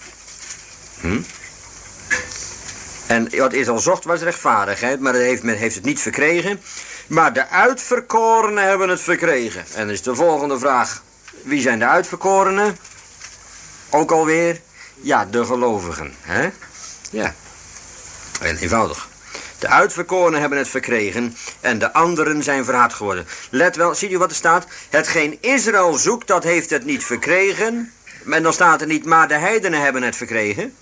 En wat Israël zocht was rechtvaardigheid, maar men heeft het niet verkregen. Maar de uitverkorenen hebben het verkregen. En dan is de volgende vraag, wie zijn de uitverkorenen? Ook alweer, ja, de gelovigen. Hè? Ja, heel eenvoudig. De uitverkorenen hebben het verkregen en de anderen zijn verhard geworden. Let wel, ziet u wat er staat? Hetgeen Israël zoekt, dat heeft het niet verkregen. En dan staat er niet, maar de heidenen hebben het verkregen.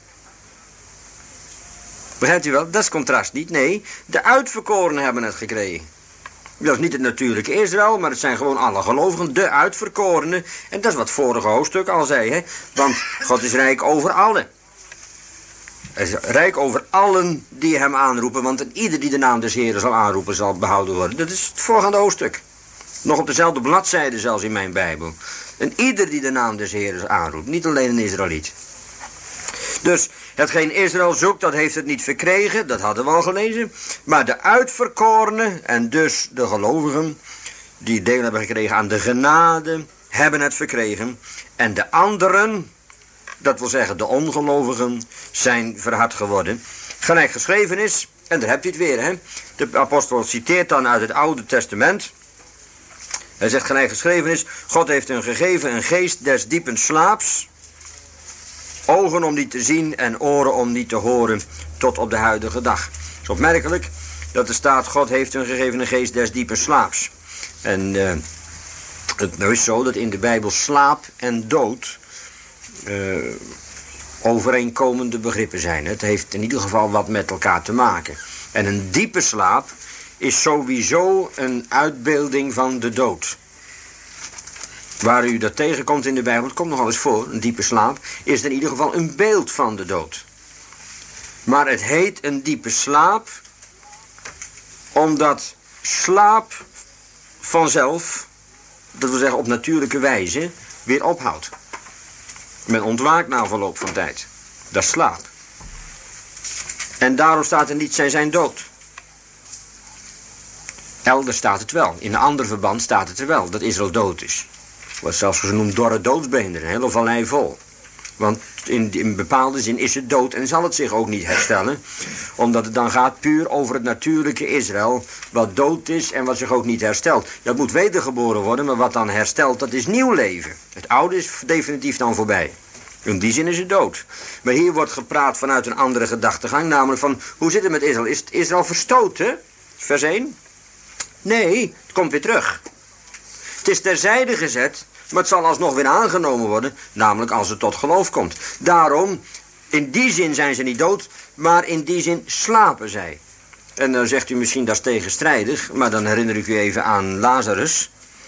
Begrijpt u wel? Dat is contrast niet. Nee, de uitverkorenen hebben het gekregen. Dat is niet het natuurlijke Israël, maar het zijn gewoon alle gelovigen, de uitverkorenen. En dat is wat het vorige hoofdstuk al zei, hè. Want God is rijk over allen. Hij is rijk over allen die hem aanroepen, want ieder die de naam des Heeren zal aanroepen, zal behouden worden. Dat is het voorgaande hoofdstuk. Nog op dezelfde bladzijde zelfs in mijn Bijbel. En ieder die de naam des Heeren aanroept, niet alleen een Israëliet. Dus hetgeen Israël zoekt, dat heeft het niet verkregen, dat hadden we al gelezen. Maar de uitverkorenen, en dus de gelovigen, die deel hebben gekregen aan de genade, hebben het verkregen. En de anderen, dat wil zeggen de ongelovigen, zijn verhard geworden. Gelijk geschreven is, en daar hebt u het weer, hè. De apostel citeert dan uit het Oude Testament. Hij zegt gelijk geschreven is, God heeft hun gegeven een geest des diepen slaaps. Ogen om niet te zien en oren om niet te horen tot op de huidige dag. Het is opmerkelijk dat er staat, God heeft hun gegeven een geest des diepen slaaps. En het is zo dat in de Bijbel slaap en dood overeenkomende begrippen zijn. Het heeft in ieder geval wat met elkaar te maken. En een diepe slaap is sowieso een uitbeelding van de dood. Waar u dat tegenkomt in de Bijbel, het komt nogal eens voor, een diepe slaap, is het in ieder geval een beeld van de dood. Maar het heet een diepe slaap, omdat slaap vanzelf, dat wil zeggen op natuurlijke wijze, weer ophoudt. Men ontwaakt na verloop van tijd. Dat is slaap. En daarom staat er niet, zij zijn dood. Elders staat het wel. In een ander verband staat het er wel, dat Israël dood is. Wordt zelfs genoemd dorre doodsbeenderen, een hele vallei vol. Want in bepaalde zin is het dood en zal het zich ook niet herstellen. Omdat het dan gaat puur over het natuurlijke Israël, wat dood is en wat zich ook niet herstelt. Dat moet wedergeboren worden, maar wat dan herstelt, dat is nieuw leven. Het oude is definitief dan voorbij. In die zin is het dood. Maar hier wordt gepraat vanuit een andere gedachtegang, namelijk van, hoe zit het met Israël? Is Israël verstoten? Vers 1. Nee, het komt weer terug. Het is terzijde gezet, maar het zal alsnog weer aangenomen worden, namelijk als het tot geloof komt. Daarom, in die zin zijn ze niet dood, maar in die zin slapen zij. En dan zegt u misschien dat is tegenstrijdig, maar dan herinner ik u even aan Lazarus.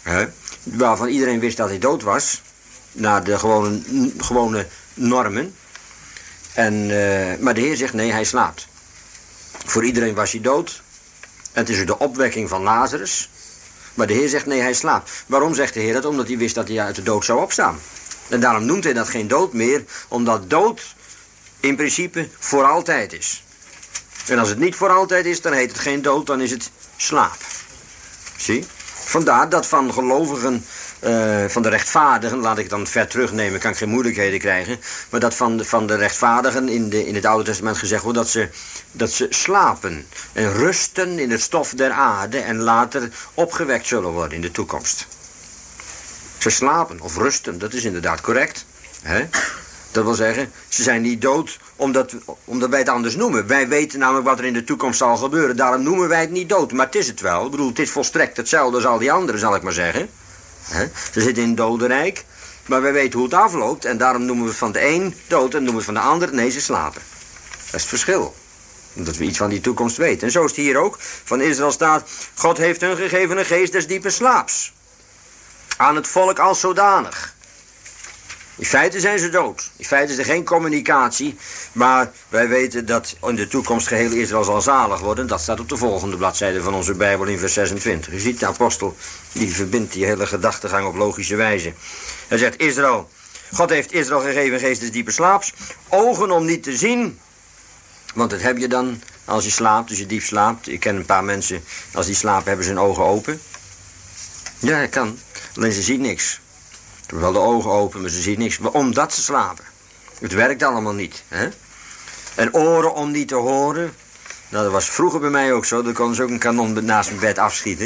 Waarvan iedereen wist dat hij dood was. Naar de gewone normen. Maar de Heer zegt nee, hij slaapt. Voor iedereen was hij dood. En het is de opwekking van Lazarus. Maar de Heer zegt nee, hij slaapt. Waarom zegt de Heer dat? Omdat hij wist dat hij uit de dood zou opstaan. En daarom noemt hij dat geen dood meer. Omdat dood in principe voor altijd is. En als het niet voor altijd is, dan heet het geen dood, dan is het slaap. Zie? Vandaar dat van gelovigen, van de rechtvaardigen, laat ik het dan ver terugnemen, kan ik geen moeilijkheden krijgen. Maar dat van de rechtvaardigen in het Oude Testament gezegd wordt dat ze slapen en rusten in het stof der aarde en later opgewekt zullen worden in de toekomst. Ze slapen of rusten, dat is inderdaad correct. Hè? Dat wil zeggen, ze zijn niet dood omdat wij het anders noemen. Wij weten namelijk wat er in de toekomst zal gebeuren. Daarom noemen wij het niet dood. Maar het is het wel. Ik bedoel, het is volstrekt hetzelfde als al die anderen, zal ik maar zeggen. Ze zitten in het dodenrijk. Maar wij weten hoe het afloopt. En daarom noemen we het van de een dood en noemen we het van de ander. Nee, ze slapen. Dat is het verschil. Omdat we iets van die toekomst weten. En zo is het hier ook. Van Israël staat, God heeft hun gegeven een geest des diepe slaaps. Aan het volk als zodanig. In feite zijn ze dood. In feite is er geen communicatie. Maar wij weten dat in de toekomst geheel Israël zal zalig worden. Dat staat op de volgende bladzijde van onze Bijbel in vers 26. Je ziet de apostel, die verbindt die hele gedachtegang op logische wijze. Hij zegt, Israël, God heeft Israël gegeven geest des diepe slaaps. Ogen om niet te zien. Want dat heb je dan als je slaapt, als je diep slaapt. Ik ken een paar mensen, als die slapen hebben ze hun ogen open. Ja, dat kan. Alleen ze zien niks. Ze hebben wel de ogen open, maar ze zien niks. Maar omdat ze slapen. Het werkt allemaal niet. Hè? En oren om niet te horen. Nou, dat was vroeger bij mij ook zo. Dan konden ze ook een kanon naast mijn bed afschieten.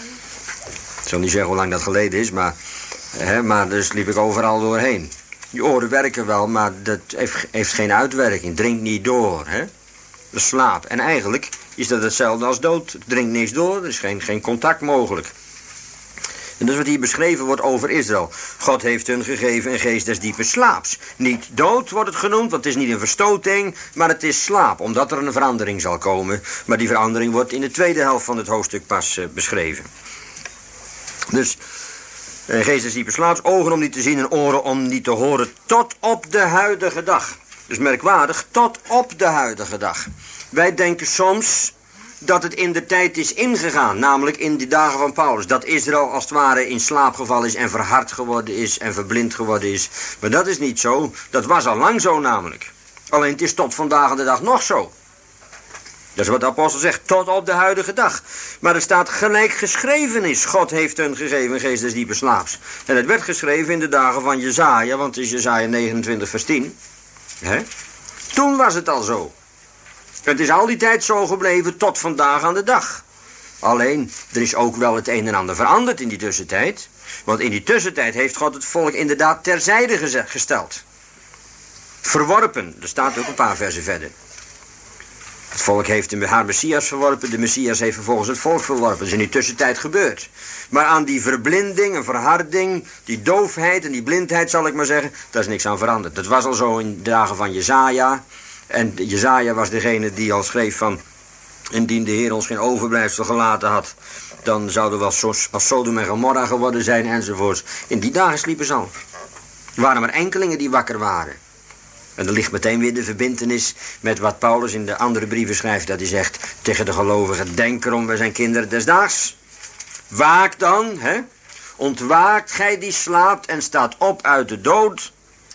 Ik zal niet zeggen hoe lang dat geleden is, maar dus liep ik overal doorheen. Die oren werken wel, maar dat heeft geen uitwerking. Dringt niet door. Hè? De slaap. En eigenlijk is dat hetzelfde als dood. Het dringt niks door, er is geen contact mogelijk. En dat is wat hier beschreven wordt over Israël. God heeft hun gegeven een geest des diepe slaaps. Niet dood wordt het genoemd, want het is niet een verstoting, maar het is slaap, omdat er een verandering zal komen. Maar die verandering wordt in de tweede helft van het hoofdstuk pas beschreven. Dus, een geest des diepe slaaps, ogen om niet te zien en oren om niet te horen, tot op de huidige dag. Dus merkwaardig, tot op de huidige dag. Wij denken soms dat het in de tijd is ingegaan, namelijk in de dagen van Paulus. Dat Israël als het ware in slaap gevallen is en verhard geworden is en verblind geworden is. Maar dat is niet zo, dat was al lang zo namelijk. Alleen het is tot vandaag de dag nog zo. Dat is wat de apostel zegt, tot op de huidige dag. Maar er staat gelijk geschreven is, God heeft hun gegeven een geest des diepe slaaps. En het werd geschreven in de dagen van Jesaja, want het is Jesaja 29 vers 10. Toen was het al zo. Het is al die tijd zo gebleven tot vandaag aan de dag. Alleen, er is ook wel het een en ander veranderd in die tussentijd. Want in die tussentijd heeft God het volk inderdaad terzijde gesteld. Verworpen, er staat ook een paar versen verder. Het volk heeft haar Messias verworpen, de Messias heeft vervolgens het volk verworpen. Dat is in die tussentijd gebeurd. Maar aan die verblinding en verharding, die doofheid en die blindheid zal ik maar zeggen, daar is niks aan veranderd. Dat was al zo in de dagen van Jesaja. En Jesaja was degene die al schreef van, indien de Heer ons geen overblijfsel gelaten had, dan zouden we als Sodom en Gomorra geworden zijn enzovoorts. In die dagen sliepen ze al. Er waren maar enkelingen die wakker waren. En er ligt meteen weer de verbintenis met wat Paulus in de andere brieven schrijft. Dat hij zegt tegen de gelovigen, denk erom, wij zijn kinderen des daags. Waak dan, hè? Ontwaakt gij die slaapt en staat op uit de dood.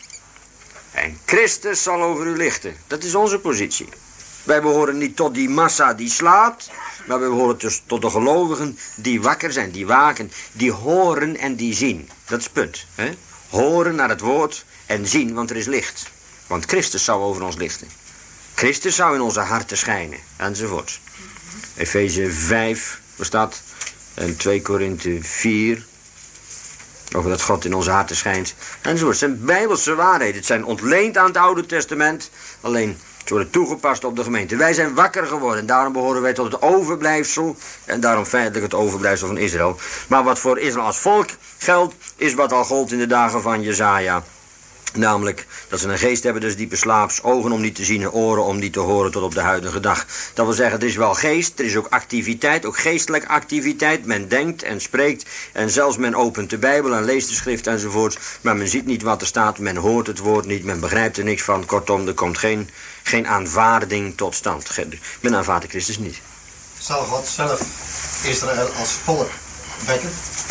En Christus zal over u lichten. Dat is onze positie. Wij behoren niet tot die massa die slaapt, maar wij behoren dus tot de gelovigen die wakker zijn, die waken, die horen en die zien. Dat is het punt. Hè? Horen naar het woord en zien, want er is licht. Want Christus zou over ons lichten. Christus zou in onze harten schijnen, enzovoort. Efeze 5, waar staat, en 2 Korinthe 4... over dat God in onze harten schijnt. Enzovoort. Het zijn bijbelse waarheden. Het zijn ontleend aan het Oude Testament. Alleen, het worden toegepast op de gemeente. Wij zijn wakker geworden. Daarom behoren wij tot het overblijfsel. En daarom feitelijk het overblijfsel van Israël. Maar wat voor Israël als volk geldt, is wat al gold in de dagen van Jesaja. Namelijk dat ze een geest hebben, dus diepe slaaps, ogen om niet te zien en oren om niet te horen tot op de huidige dag. Dat wil zeggen, het is wel geest, er is ook activiteit, ook geestelijke activiteit. Men denkt en spreekt en zelfs men opent de Bijbel en leest de schrift enzovoorts. Maar men ziet niet wat er staat, men hoort het woord niet, men begrijpt er niks van. Kortom, er komt geen aanvaarding tot stand. Men aanvaardt de Christus niet. Zal God zelf Israël als volk wekken?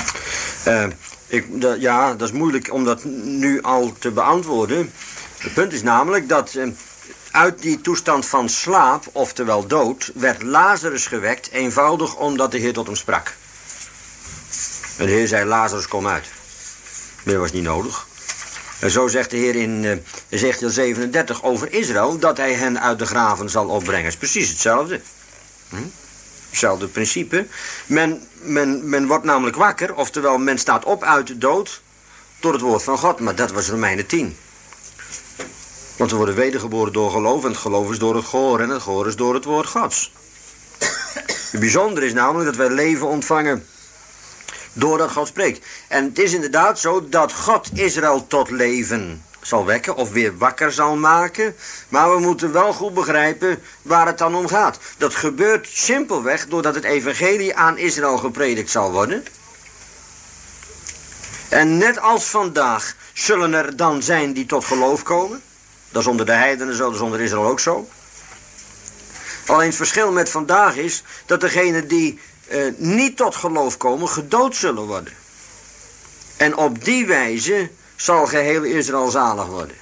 Ja, dat is moeilijk om dat nu al te beantwoorden. Het punt is namelijk dat uit die toestand van slaap, oftewel dood, werd Lazarus gewekt, eenvoudig omdat de Heer tot hem sprak. En de Heer zei, Lazarus, kom uit. Meer was niet nodig. En zo zegt de Heer in Ezechiel 37 over Israël dat hij hen uit de graven zal opbrengen. Het is precies hetzelfde. Hetzelfde principe. Men wordt namelijk wakker, oftewel men staat op uit de dood door het woord van God. Maar dat was Romeinen 10. Want we worden wedergeboren door geloof en het geloof is door het gehoor en het gehoor is door het woord Gods. Het bijzondere is namelijk dat wij leven ontvangen doordat God spreekt. En het is inderdaad zo dat God Israël tot leven zal wekken of weer wakker zal maken. Maar we moeten wel goed begrijpen waar het dan om gaat. Dat gebeurt simpelweg doordat het evangelie aan Israël gepredikt zal worden. En net als vandaag zullen er dan zijn die tot geloof komen. Dat is onder de heidenen zo, dat is onder Israël ook zo. Alleen het verschil met vandaag is dat degenen die niet tot geloof komen gedood zullen worden. En op die wijze zal geheel Israël zalig worden.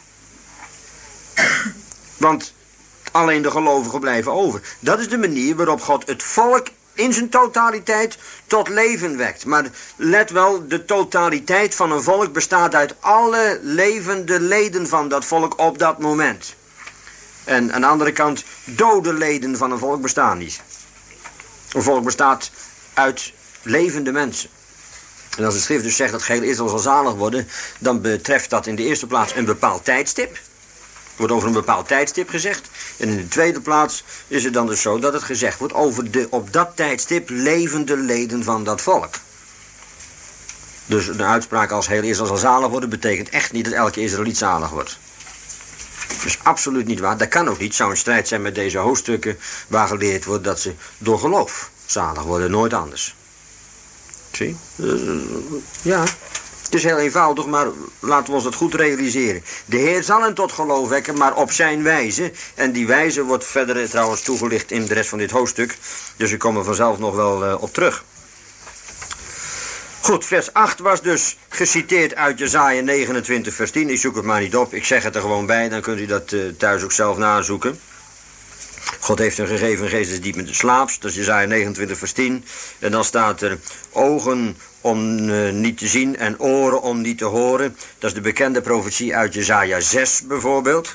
Want alleen de gelovigen blijven over. Dat is de manier waarop God het volk in zijn totaliteit tot leven wekt. Maar let wel, de totaliteit van een volk bestaat uit alle levende leden van dat volk op dat moment. En aan de andere kant, dode leden van een volk bestaan niet. Een volk bestaat uit levende mensen. En als de schrift dus zegt dat geheel Israël zal zalig worden, dan betreft dat in de eerste plaats een bepaald tijdstip. Er wordt over een bepaald tijdstip gezegd. En in de tweede plaats is het dan dus zo dat het gezegd wordt over de op dat tijdstip levende leden van dat volk. Dus een uitspraak als heel Israël zal zalig worden betekent echt niet dat elke Israëliet zalig wordt. Dat is absoluut niet waar. Dat kan ook niet. Het zou een strijd zijn met deze hoofdstukken waar geleerd wordt dat ze door geloof zalig worden. Nooit anders. Zie? Ja. Het is heel eenvoudig, maar laten we ons dat goed realiseren. De Heer zal hen tot geloof wekken, maar op zijn wijze. En die wijze wordt verder trouwens toegelicht in de rest van dit hoofdstuk. Dus ik kom er vanzelf nog wel op terug. Goed, vers 8 was dus geciteerd uit Jesaja 29 vers 10. Ik zoek het maar niet op, ik zeg het er gewoon bij. Dan kunt u dat thuis ook zelf nazoeken. God heeft een gegeven geest is diep in de slaaps. Dat is Jesaja 29 vers 10. En dan staat er ogen om niet te zien en oren om niet te horen. Dat is de bekende profetie uit Jesaja 6 bijvoorbeeld.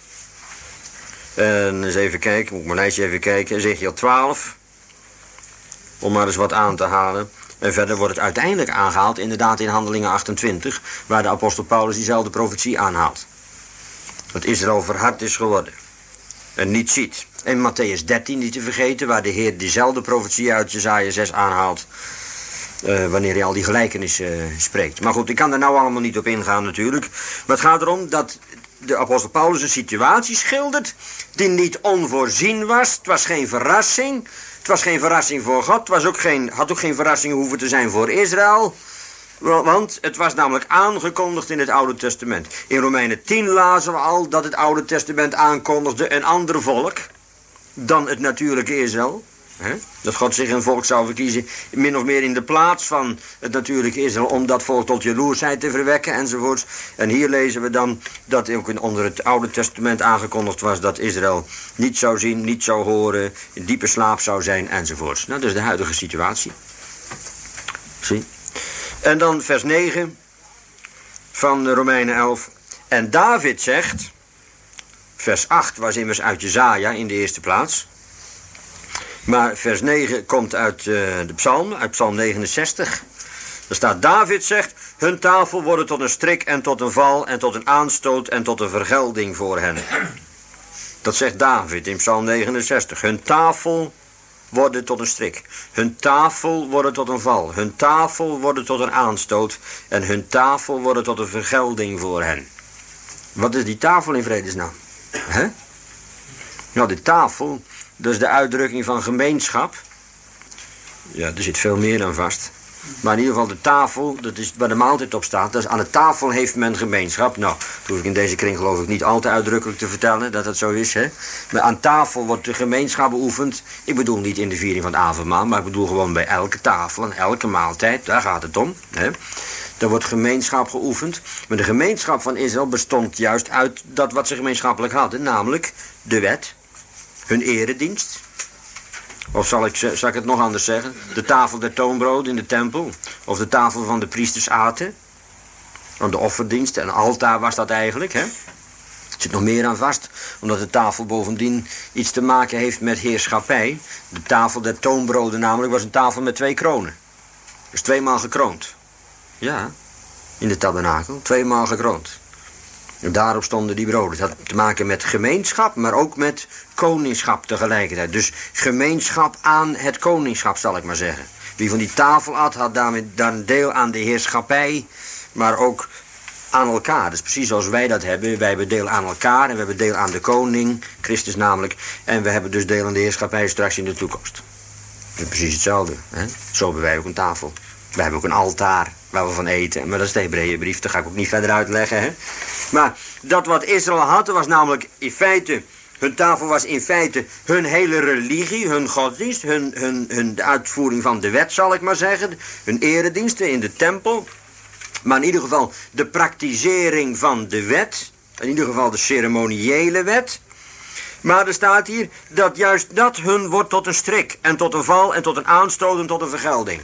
En eens even kijken, moet ik mijn lijstje even kijken. Ezechiel 12. Om maar eens wat aan te halen. En verder wordt het uiteindelijk aangehaald, inderdaad in Handelingen 28, waar de apostel Paulus diezelfde profetie aanhaalt. Dat Israël verhard is geworden en niet ziet. En Mattheüs 13 niet te vergeten, waar de Heer diezelfde profetie uit Jesaja 6 aanhaalt, wanneer hij al die gelijkenissen spreekt. Maar goed, ik kan er nou allemaal niet op ingaan natuurlijk. Maar het gaat erom dat de apostel Paulus een situatie schildert die niet onvoorzien was. Het was geen verrassing. Het was geen verrassing voor God. Het had ook geen verrassing hoeven te zijn voor Israël. Want het was namelijk aangekondigd in het Oude Testament. In Romeinen 10 lazen we al dat het Oude Testament aankondigde een ander volk dan het natuurlijke Israël. Dat God zich een volk zou verkiezen, min of meer in de plaats van het natuurlijke Israël, om dat volk tot jaloersheid te verwekken enzovoorts. En hier lezen we dan dat ook onder het Oude Testament aangekondigd was dat Israël niet zou zien, niet zou horen, in diepe slaap zou zijn enzovoorts. Nou, dat is de huidige situatie. Zie. En dan vers 9 van Romeinen 11. En David zegt, vers 8 was immers uit Jesaja in de eerste plaats. Maar vers 9 komt uit de psalm, uit psalm 69. Daar staat, David zegt, hun tafel worden tot een strik en tot een val en tot een aanstoot en tot een vergelding voor hen. Dat zegt David in psalm 69. Hun tafel worden tot een strik. Hun tafel worden tot een val. Hun tafel worden tot een aanstoot. En hun tafel worden tot een vergelding voor hen. Wat is die tafel in vredesnaam? Hè? Nou, de tafel, dat is de uitdrukking van gemeenschap. Ja, er zit veel meer aan vast. Maar in ieder geval de tafel, dat is waar de maaltijd op staat. Dus aan de tafel heeft men gemeenschap. Nou, dat hoef ik in deze kring geloof ik niet al te uitdrukkelijk te vertellen dat dat zo is. Hè? Maar aan tafel wordt de gemeenschap beoefend. Ik bedoel niet in de viering van het avondmaal, maar ik bedoel gewoon bij elke tafel en elke maaltijd. Daar gaat het om. Hè? Er wordt gemeenschap geoefend. Maar de gemeenschap van Israël bestond juist uit dat wat ze gemeenschappelijk hadden. Namelijk de wet, hun eredienst. Of zal ik het nog anders zeggen? De tafel der toonbrood in de tempel. Of de tafel van de priesters aten. Aan de offerdienst en altaar was dat eigenlijk. Hè? Er zit nog meer aan vast. Omdat de tafel bovendien iets te maken heeft met heerschappij. De tafel der toonbroden namelijk was een tafel met 2 kronen. Dus 2 maal gekroond. Ja, in de tabernakel. 2 maal gekroond. En daarop stonden die broden. Het had te maken met gemeenschap, maar ook met koningschap tegelijkertijd. Dus gemeenschap aan het koningschap, zal ik maar zeggen. Wie van die tafel at, had daarmee dan deel aan de heerschappij, maar ook aan elkaar. Dus precies zoals wij dat hebben. Wij hebben deel aan elkaar en we hebben deel aan de koning, Christus namelijk. En we hebben dus deel aan de heerschappij straks in de toekomst. En precies hetzelfde. Hè? Zo hebben wij ook een tafel. Wij hebben ook een altaar waar we van eten. Maar dat is de Hebreeënbrief, dat ga ik ook niet verder uitleggen. Hè? Maar dat wat Israël had, was namelijk in feite... Hun tafel was in feite hun hele religie, hun godsdienst, de uitvoering van de wet, zal ik maar zeggen. Hun erediensten in de tempel. Maar in ieder geval de praktisering van de wet. In ieder geval de ceremoniële wet. Maar er staat hier dat juist dat hun wordt tot een strik. En tot een val en tot een aanstoot en tot een vergelding.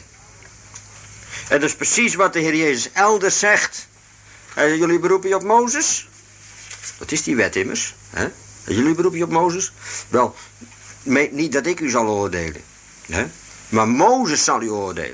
En dat is precies wat de Heer Jezus elders zegt. Jullie beroepen je op Mozes? Dat is die wet immers. Hè? Jullie beroepen je op Mozes? Wel, niet dat ik u zal oordelen. Hè? Maar Mozes zal u oordelen.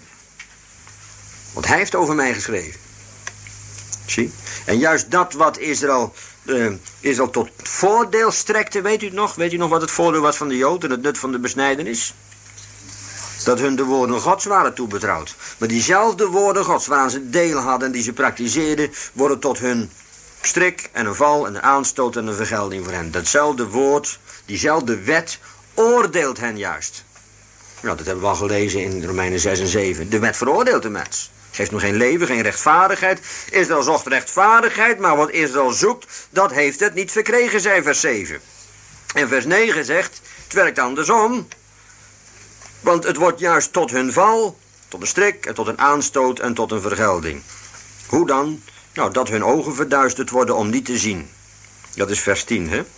Want hij heeft over mij geschreven. Zie? En juist dat wat Israël tot voordeel strekte, weet u het nog? Weet u nog wat het voordeel was van de Jood en het nut van de besnijdenis? Dat hun de woorden Gods waren toebetrouwd. Maar diezelfde woorden Gods waaraan ze deel hadden en die ze praktiseerden, worden tot hun strik en een val en een aanstoot en een vergelding voor hen. Datzelfde woord, diezelfde wet, oordeelt hen juist. Nou, dat hebben we al gelezen in Romeinen 6 en 7. De wet veroordeelt de mens. Geeft hem geen leven, geen rechtvaardigheid. Israël zocht rechtvaardigheid, maar wat Israël zoekt, dat heeft het niet verkregen, zei vers 7. En vers 9 zegt, het werkt andersom. Want het wordt juist tot hun val, tot een strik en tot een aanstoot en tot een vergelding. Hoe dan? Nou, dat hun ogen verduisterd worden om niet te zien. Dat is vers 10, hè?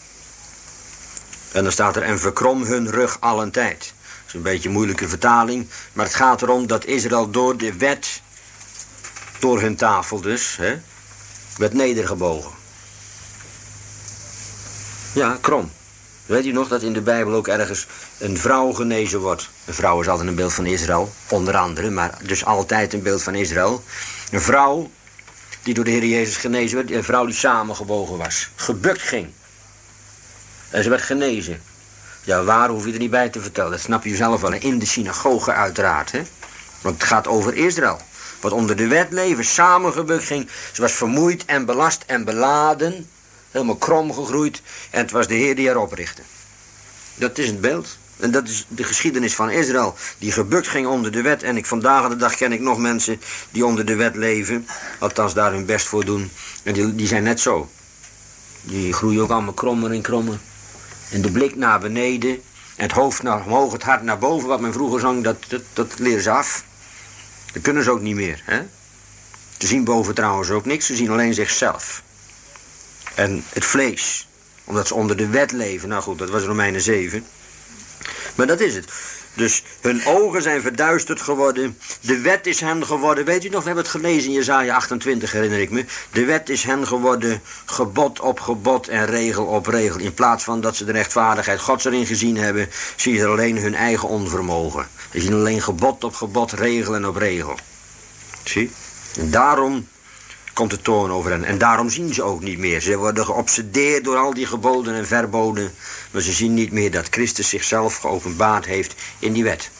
En dan staat er, en verkrom hun rug allentijd. Dat is een beetje een moeilijke vertaling, maar het gaat erom dat Israël door de wet, door hun tafel dus, hè, werd nedergebogen. Ja, krom. Weet u nog dat in de Bijbel ook ergens een vrouw genezen wordt? Een vrouw is altijd een beeld van Israël, onder andere, maar dus altijd een beeld van Israël. Een vrouw die door de Heer Jezus genezen werd, een vrouw die samengebogen was, gebukt ging. En ze werd genezen. Ja, waar hoef je er niet bij te vertellen, dat snap je zelf wel, in de synagoge uiteraard. Hè? Want het gaat over Israël. Wat onder de wet leven, samengebukt ging. Ze was vermoeid en belast en beladen. Helemaal krom gegroeid. En het was de Heer die haar oprichtte. Dat is het beeld. En dat is de geschiedenis van Israël. Die gebukt ging onder de wet. En vandaag de dag ken ik nog mensen die onder de wet leven. Althans daar hun best voor doen. En die zijn net zo. Die groeien ook allemaal krommer en krommer. En de blik naar beneden. En het hoofd naar omhoog, het hart naar boven. Wat men vroeger zong, dat leren ze af. Dat kunnen ze ook niet meer. Hè? Ze zien boven trouwens ook niks. Ze zien alleen zichzelf. En het vlees. Omdat ze onder de wet leven. Nou goed, dat was Romeinen 7. Maar dat is het. Dus hun ogen zijn verduisterd geworden. De wet is hen geworden. Weet u nog, we hebben het gelezen in Jesaja 28, herinner ik me. De wet is hen geworden gebod op gebod en regel op regel. In plaats van dat ze de rechtvaardigheid Gods erin gezien hebben, zien ze alleen hun eigen onvermogen. Ze zien alleen gebod op gebod, regel en op regel. Zie? En daarom komt de toorn over hen. En daarom zien ze ook niet meer. Ze worden geobsedeerd door al die geboden en verboden. Maar ze zien niet meer dat Christus zichzelf geopenbaard heeft in die wet.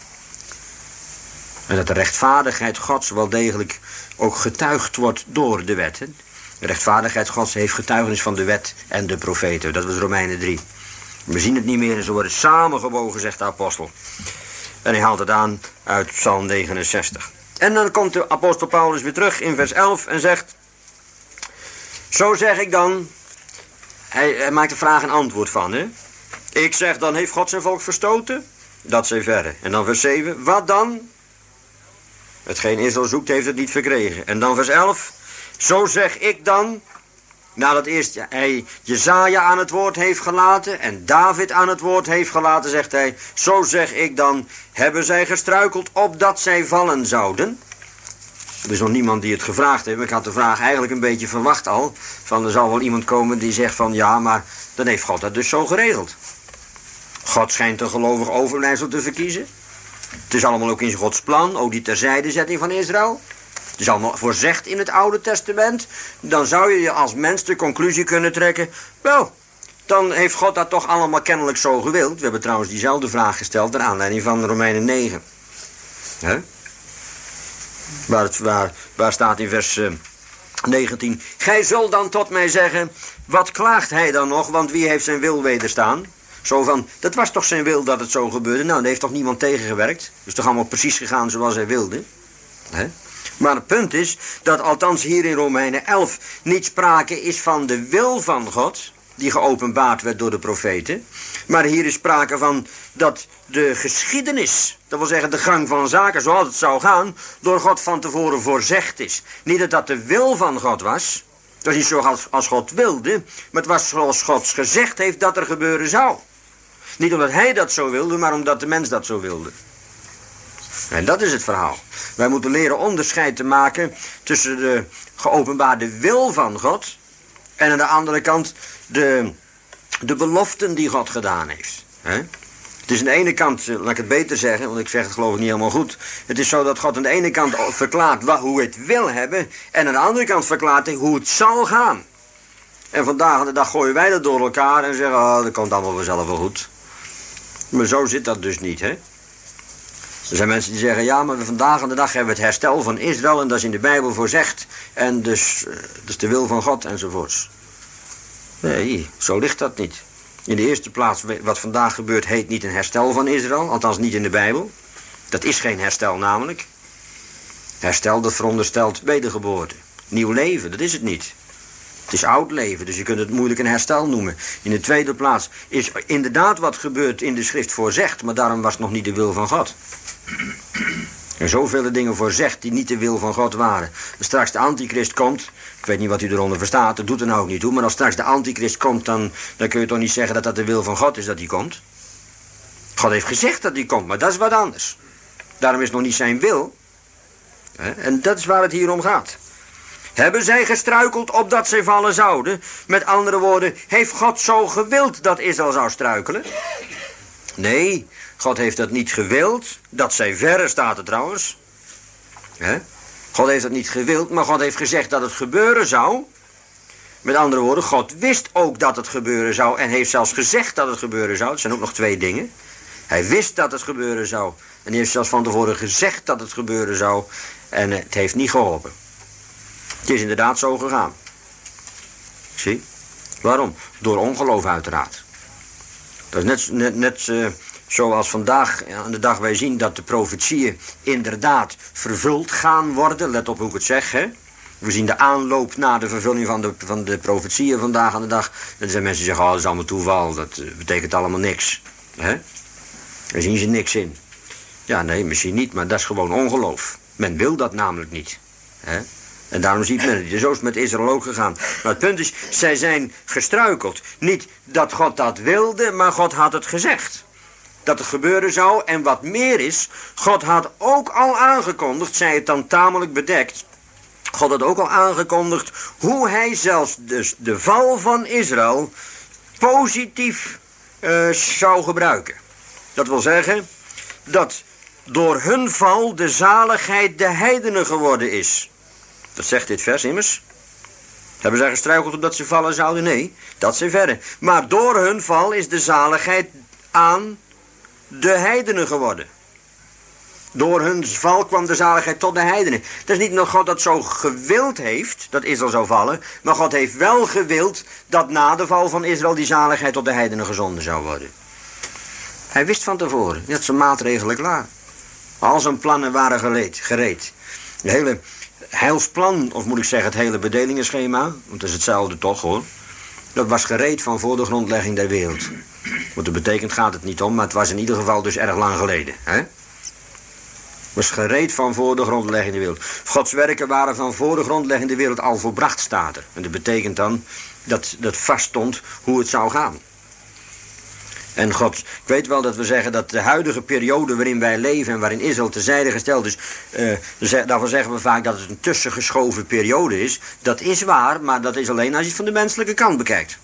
En dat de rechtvaardigheid Gods wel degelijk ook getuigd wordt door de wetten. De rechtvaardigheid Gods heeft getuigenis van de wet en de profeten. Dat was Romeinen 3. We zien het niet meer en ze worden samengewogen, zegt de apostel. En hij haalt het aan uit Psalm 69. En dan komt de apostel Paulus weer terug in vers 11 en zegt... Zo zeg ik dan... Hij maakt de vraag en antwoord van, hè. Ik zeg, dan heeft God zijn volk verstoten? Dat zij verre. En dan vers 7. Wat dan? Hetgeen Israël zoekt, heeft het niet verkregen. En dan vers 11. Zo zeg ik dan... Nadat eerst hij Jesaja aan het woord heeft gelaten en David aan het woord heeft gelaten, zegt hij, zo zeg ik dan, hebben zij gestruikeld opdat zij vallen zouden? Er is nog niemand die het gevraagd heeft, maar ik had de vraag eigenlijk een beetje verwacht al, van er zal wel iemand komen die zegt van ja, maar dan heeft God dat dus zo geregeld. God schijnt een gelovig overblijfsel te verkiezen. Het is allemaal ook in Gods plan, ook die terzijdezetting van Israël. Het is allemaal voorzegd in het Oude Testament. Dan zou je als mens de conclusie kunnen trekken... Wel, dan heeft God dat toch allemaal kennelijk zo gewild. We hebben trouwens diezelfde vraag gesteld... naar aanleiding van Romeinen 9. Hè? Waar staat in vers 19... Gij zult dan tot mij zeggen... Wat klaagt hij dan nog, want wie heeft zijn wil wederstaan? Zo van, dat was toch zijn wil dat het zo gebeurde? Nou, daar heeft toch niemand tegengewerkt? Het is toch allemaal precies gegaan zoals hij wilde? Hè? Maar het punt is dat althans hier in Romeinen 11 niet sprake is van de wil van God, die geopenbaard werd door de profeten. Maar hier is sprake van dat de geschiedenis, dat wil zeggen de gang van zaken zoals het zou gaan, door God van tevoren voorzegd is. Niet dat dat de wil van God was, het was niet zoals als God wilde, maar het was zoals God gezegd heeft dat er gebeuren zou. Niet omdat hij dat zo wilde, maar omdat de mens dat zo wilde. En dat is het verhaal. Wij moeten leren onderscheid te maken tussen de geopenbaarde wil van God en aan de andere kant de beloften die God gedaan heeft. Het is aan de ene kant, laat ik het beter zeggen, want ik zeg het geloof ik niet helemaal goed. Het is zo dat God aan de ene kant verklaart hoe hij het wil hebben en aan de andere kant verklaart hij hoe het zal gaan. En vandaag aan de dag gooien wij dat door elkaar en zeggen, oh, dat komt allemaal vanzelf wel goed. Maar zo zit dat dus niet, hè. Er zijn mensen die zeggen, ja, maar vandaag aan de dag hebben we het herstel van Israël en dat is in de Bijbel voorzegd. En dus de wil van God enzovoorts. Nee, zo ligt dat niet. In de eerste plaats, wat vandaag gebeurt, heet niet een herstel van Israël. Althans niet in de Bijbel. Dat is geen herstel namelijk. Herstel, dat veronderstelt wedergeboorte. Nieuw leven, dat is het niet. Het is oud leven, dus je kunt het moeilijk een herstel noemen. In de tweede plaats is inderdaad wat gebeurt in de schrift voorzegd, maar daarom was het nog niet de wil van God. Er zoveel dingen voorzegd die niet de wil van God waren. Als straks de antichrist komt, ik weet niet wat u eronder verstaat, dat doet er nou ook niet toe, maar als straks de antichrist komt, dan kun je toch niet zeggen dat dat de wil van God is dat hij komt. God heeft gezegd dat hij komt, maar dat is wat anders. Daarom is het nog niet zijn wil. En dat is waar het hier om gaat. Hebben zij gestruikeld opdat zij vallen zouden? Met andere woorden, heeft God zo gewild dat Israël zou struikelen? Nee, God heeft dat niet gewild. Dat zij verre, staat er trouwens. God heeft dat niet gewild, maar God heeft gezegd dat het gebeuren zou. Met andere woorden, God wist ook dat het gebeuren zou en heeft zelfs gezegd dat het gebeuren zou. Het zijn ook nog twee dingen. Hij wist dat het gebeuren zou en hij heeft zelfs van tevoren gezegd dat het gebeuren zou en het heeft niet geholpen. Het is inderdaad zo gegaan. Zie? Waarom? Door ongeloof uiteraard. Dat is net zoals vandaag aan de dag wij zien dat de profetieën inderdaad vervuld gaan worden. Let op hoe ik het zeg, hè. We zien de aanloop naar de vervulling van de profetieën vandaag aan de dag. En er zijn mensen die zeggen, oh, dat is allemaal toeval, dat betekent allemaal niks. Hè? Daar zien ze niks in. Ja, nee, misschien niet, maar dat is gewoon ongeloof. Men wil dat namelijk niet. Hè? En daarom ziet men het. Zo is het met Israël ook gegaan. Maar het punt is, zij zijn gestruikeld. Niet dat God dat wilde, maar God had het gezegd. Dat het gebeuren zou. En wat meer is, God had ook al aangekondigd, zij het dan tamelijk bedekt. God had ook al aangekondigd hoe hij zelfs dus de val van Israël positief zou gebruiken. Dat wil zeggen dat door hun val de zaligheid de heidenen geworden is. Dat zegt dit vers immers. Hebben zij gestruikeld omdat ze vallen zouden? Nee, dat zij verre. Maar door hun val is de zaligheid aan de heidenen geworden. Door hun val kwam de zaligheid tot de heidenen. Het is niet dat God dat zo gewild heeft, dat Israël zou vallen. Maar God heeft wel gewild dat na de val van Israël die zaligheid tot de heidenen gezonden zou worden. Hij wist van tevoren, hij had zijn maatregelen klaar. Al zijn plannen waren gereed. Het hele heilsplan, of moet ik zeggen het hele bedelingenschema, want het is hetzelfde toch hoor. Dat was gereed van voor de grondlegging der wereld. Wat dat betekent gaat het niet om, maar het was in ieder geval dus erg lang geleden. Hè? Was gereed van voor de grondlegging der wereld. Gods werken waren van voor de grondlegging der wereld al volbracht, staat er. En dat betekent dan dat vaststond hoe het zou gaan. En God, ik weet wel dat we zeggen dat de huidige periode waarin wij leven en waarin Israël terzijde gesteld is, daarvan zeggen we vaak dat het een tussengeschoven periode is. Dat is waar, maar dat is alleen als je het van de menselijke kant bekijkt.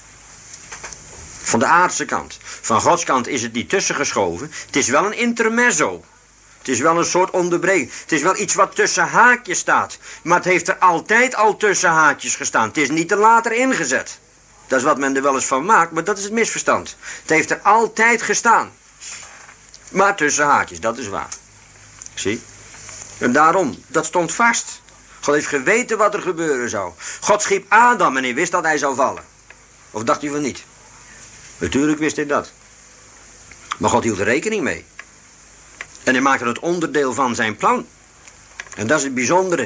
Van de aardse kant. Van Gods kant is het niet tussengeschoven. Het is wel een intermezzo. Het is wel een soort onderbreking. Het is wel iets wat tussen haakjes staat. Maar het heeft er altijd al tussen haakjes gestaan. Het is niet te later ingezet. Dat is wat men er wel eens van maakt, maar dat is het misverstand. Het heeft er altijd gestaan. Maar tussen haakjes, dat is waar. Zie? En daarom, dat stond vast. God heeft geweten wat er gebeuren zou. God schiep Adam en hij wist dat hij zou vallen. Of dacht u van niet? Natuurlijk wist hij dat. Maar God hield er rekening mee. En hij maakte het onderdeel van zijn plan. En dat is het bijzondere.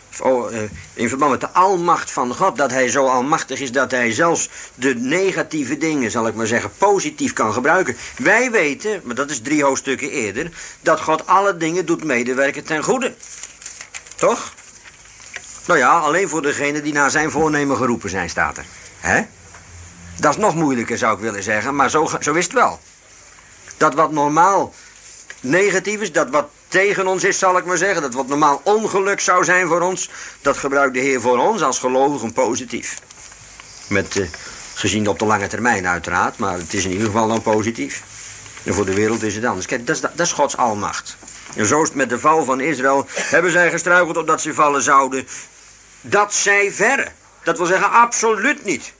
In verband met de almacht van God. Dat hij zo almachtig is dat hij zelfs de negatieve dingen, zal ik maar zeggen, positief kan gebruiken. Wij weten, maar dat is 3 hoofdstukken eerder, dat God alle dingen doet medewerken ten goede. Toch? Nou ja, alleen voor degenen die naar zijn voornemen geroepen zijn, staat er. Hè? Dat is nog moeilijker, zou ik willen zeggen, maar zo is het wel. Dat wat normaal negatief is, dat wat tegen ons is, zal ik maar zeggen, dat wat normaal ongeluk zou zijn voor ons, dat gebruikt de Heer voor ons als gelovigen positief. Gezien op de lange termijn uiteraard, maar het is in ieder geval dan positief. En voor de wereld is het anders. Kijk, dat is Gods almacht. En zo is het met de val van Israël. Hebben zij gestruikeld opdat ze vallen zouden? Dat zij verre. Dat wil zeggen absoluut niet.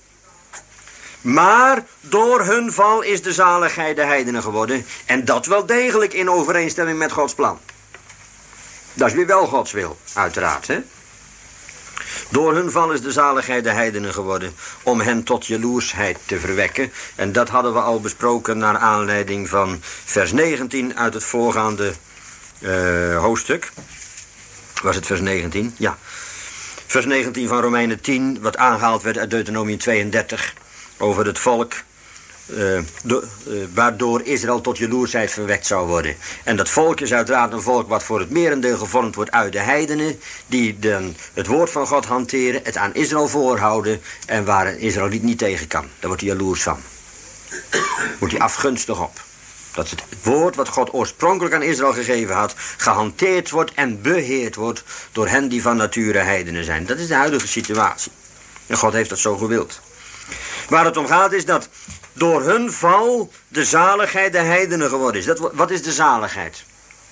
Maar door hun val is de zaligheid de heidenen geworden. En dat wel degelijk in overeenstemming met Gods plan. Dat is weer wel Gods wil, uiteraard. Hè? Door hun val is de zaligheid de heidenen geworden. Om hen tot jaloersheid te verwekken. En dat hadden we al besproken naar aanleiding van vers 19 uit het voorgaande hoofdstuk. Was het vers 19? Ja. Vers 19 van Romeinen 10, wat aangehaald werd uit Deuteronomium 32... over het volk, waardoor Israël tot jaloersheid verwekt zou worden. En dat volk is uiteraard een volk wat voor het merendeel gevormd wordt uit de heidenen, die dan het woord van God hanteren, het aan Israël voorhouden en waar een Israëliet niet tegen kan. Daar wordt hij jaloers van. Wordt hij afgunstig op. Dat het woord wat God oorspronkelijk aan Israël gegeven had, gehanteerd wordt en beheerd wordt door hen die van nature heidenen zijn. Dat is de huidige situatie. En God heeft dat zo gewild. Waar het om gaat is dat door hun val de zaligheid de heidenen geworden is. Wat is de zaligheid?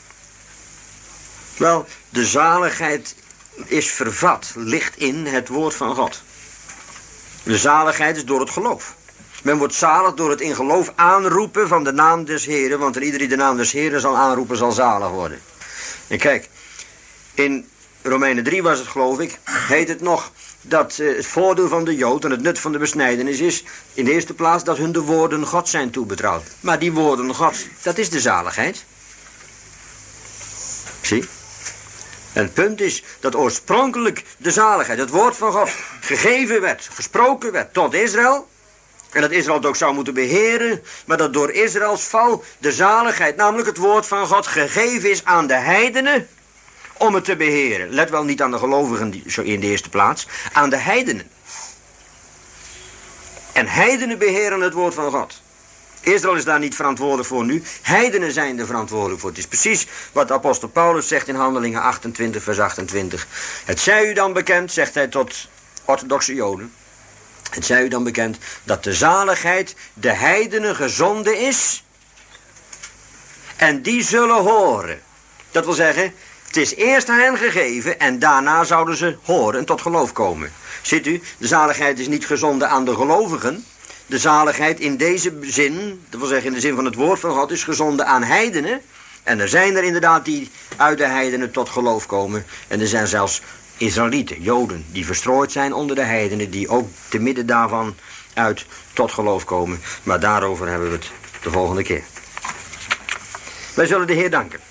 Wel, de zaligheid is vervat, ligt in het woord van God. De zaligheid is door het geloof. Men wordt zalig door het in geloof aanroepen van de naam des Heren, want ieder die de naam des Heren zal aanroepen zal zalig worden. En kijk, in Romeinen 3 was het, geloof ik, heet het nog dat het voordeel van de Jood en het nut van de besnijdenis is in de eerste plaats dat hun de woorden God zijn toebetrouwd. Maar die woorden God, dat is de zaligheid. Zie? En het punt is dat oorspronkelijk de zaligheid, het woord van God, gegeven werd, gesproken werd tot Israël. En dat Israël het ook zou moeten beheren, maar dat door Israëls val de zaligheid, namelijk het woord van God, gegeven is aan de heidenen om het te beheren. Let wel niet aan de gelovigen in de eerste plaats, aan de heidenen. En heidenen beheren het woord van God. Israël is daar niet verantwoordelijk voor nu, heidenen zijn er verantwoordelijk voor. Het is precies wat de apostel Paulus zegt in Handelingen 28 vers 28. Het zij u dan bekend, zegt hij tot orthodoxe Joden, het zij u dan bekend dat de zaligheid de heidenen gezonden is en die zullen horen. Dat wil zeggen, het is eerst aan hen gegeven en daarna zouden ze horen en tot geloof komen. Ziet u, de zaligheid is niet gezonden aan de gelovigen. De zaligheid in deze zin, dat wil zeggen in de zin van het woord van God, is gezonden aan heidenen. En er zijn er inderdaad die uit de heidenen tot geloof komen. En er zijn zelfs Israëlieten, Joden, die verstrooid zijn onder de heidenen, die ook te midden daarvan uit tot geloof komen. Maar daarover hebben we het de volgende keer. Wij zullen de Heer danken.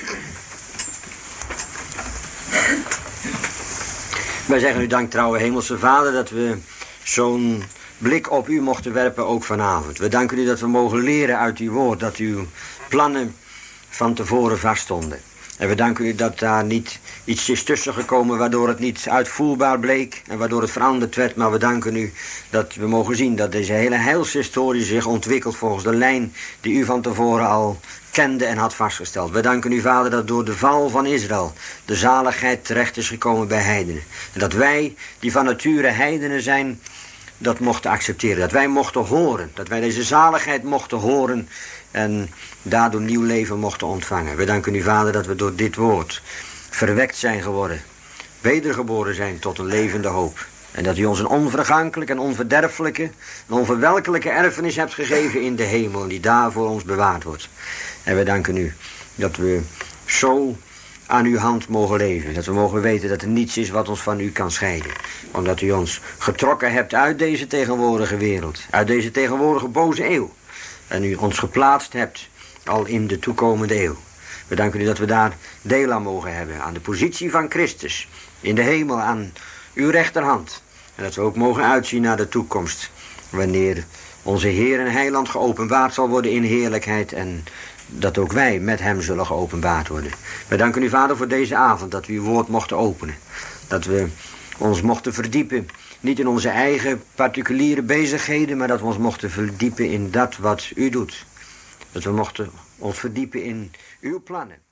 Wij zeggen u dank, trouwe hemelse Vader, dat we zo'n blik op u mochten werpen, ook vanavond. We danken u dat we mogen leren uit uw woord, dat uw plannen van tevoren vaststonden. En we danken u dat daar niet iets is tussen gekomen waardoor het niet uitvoerbaar bleek en waardoor het veranderd werd. Maar we danken u dat we mogen zien dat deze hele heilshistorie zich ontwikkelt volgens de lijn die u van tevoren al kende en had vastgesteld. We danken u, Vader, dat door de val van Israël de zaligheid terecht is gekomen bij heidenen. En dat wij, die van nature heidenen zijn, dat mochten accepteren. Dat wij mochten horen. Dat wij deze zaligheid mochten horen en daardoor nieuw leven mochten ontvangen. We danken u, Vader, dat we door dit woord verwekt zijn geworden. Wedergeboren zijn tot een levende hoop. En dat u ons een onvergankelijke en onverderfelijke en onverwelkelijke erfenis hebt gegeven in de hemel, die daar voor ons bewaard wordt. En we danken u dat we zo aan uw hand mogen leven. Dat we mogen weten dat er niets is wat ons van u kan scheiden. Omdat u ons getrokken hebt uit deze tegenwoordige wereld. Uit deze tegenwoordige boze eeuw. En u ons geplaatst hebt al in de toekomende eeuw. We danken u dat we daar deel aan mogen hebben. Aan de positie van Christus. In de hemel, aan uw rechterhand. En dat we ook mogen uitzien naar de toekomst. Wanneer onze Heer en Heiland geopenbaard zal worden in heerlijkheid. En dat ook wij met hem zullen geopenbaard worden. We danken u, Vader, voor deze avond. Dat we uw woord mochten openen. Dat we ons mochten verdiepen. Niet in onze eigen particuliere bezigheden. Maar dat we ons mochten verdiepen in dat wat u doet. Dat we mochten ons verdiepen in uw plannen.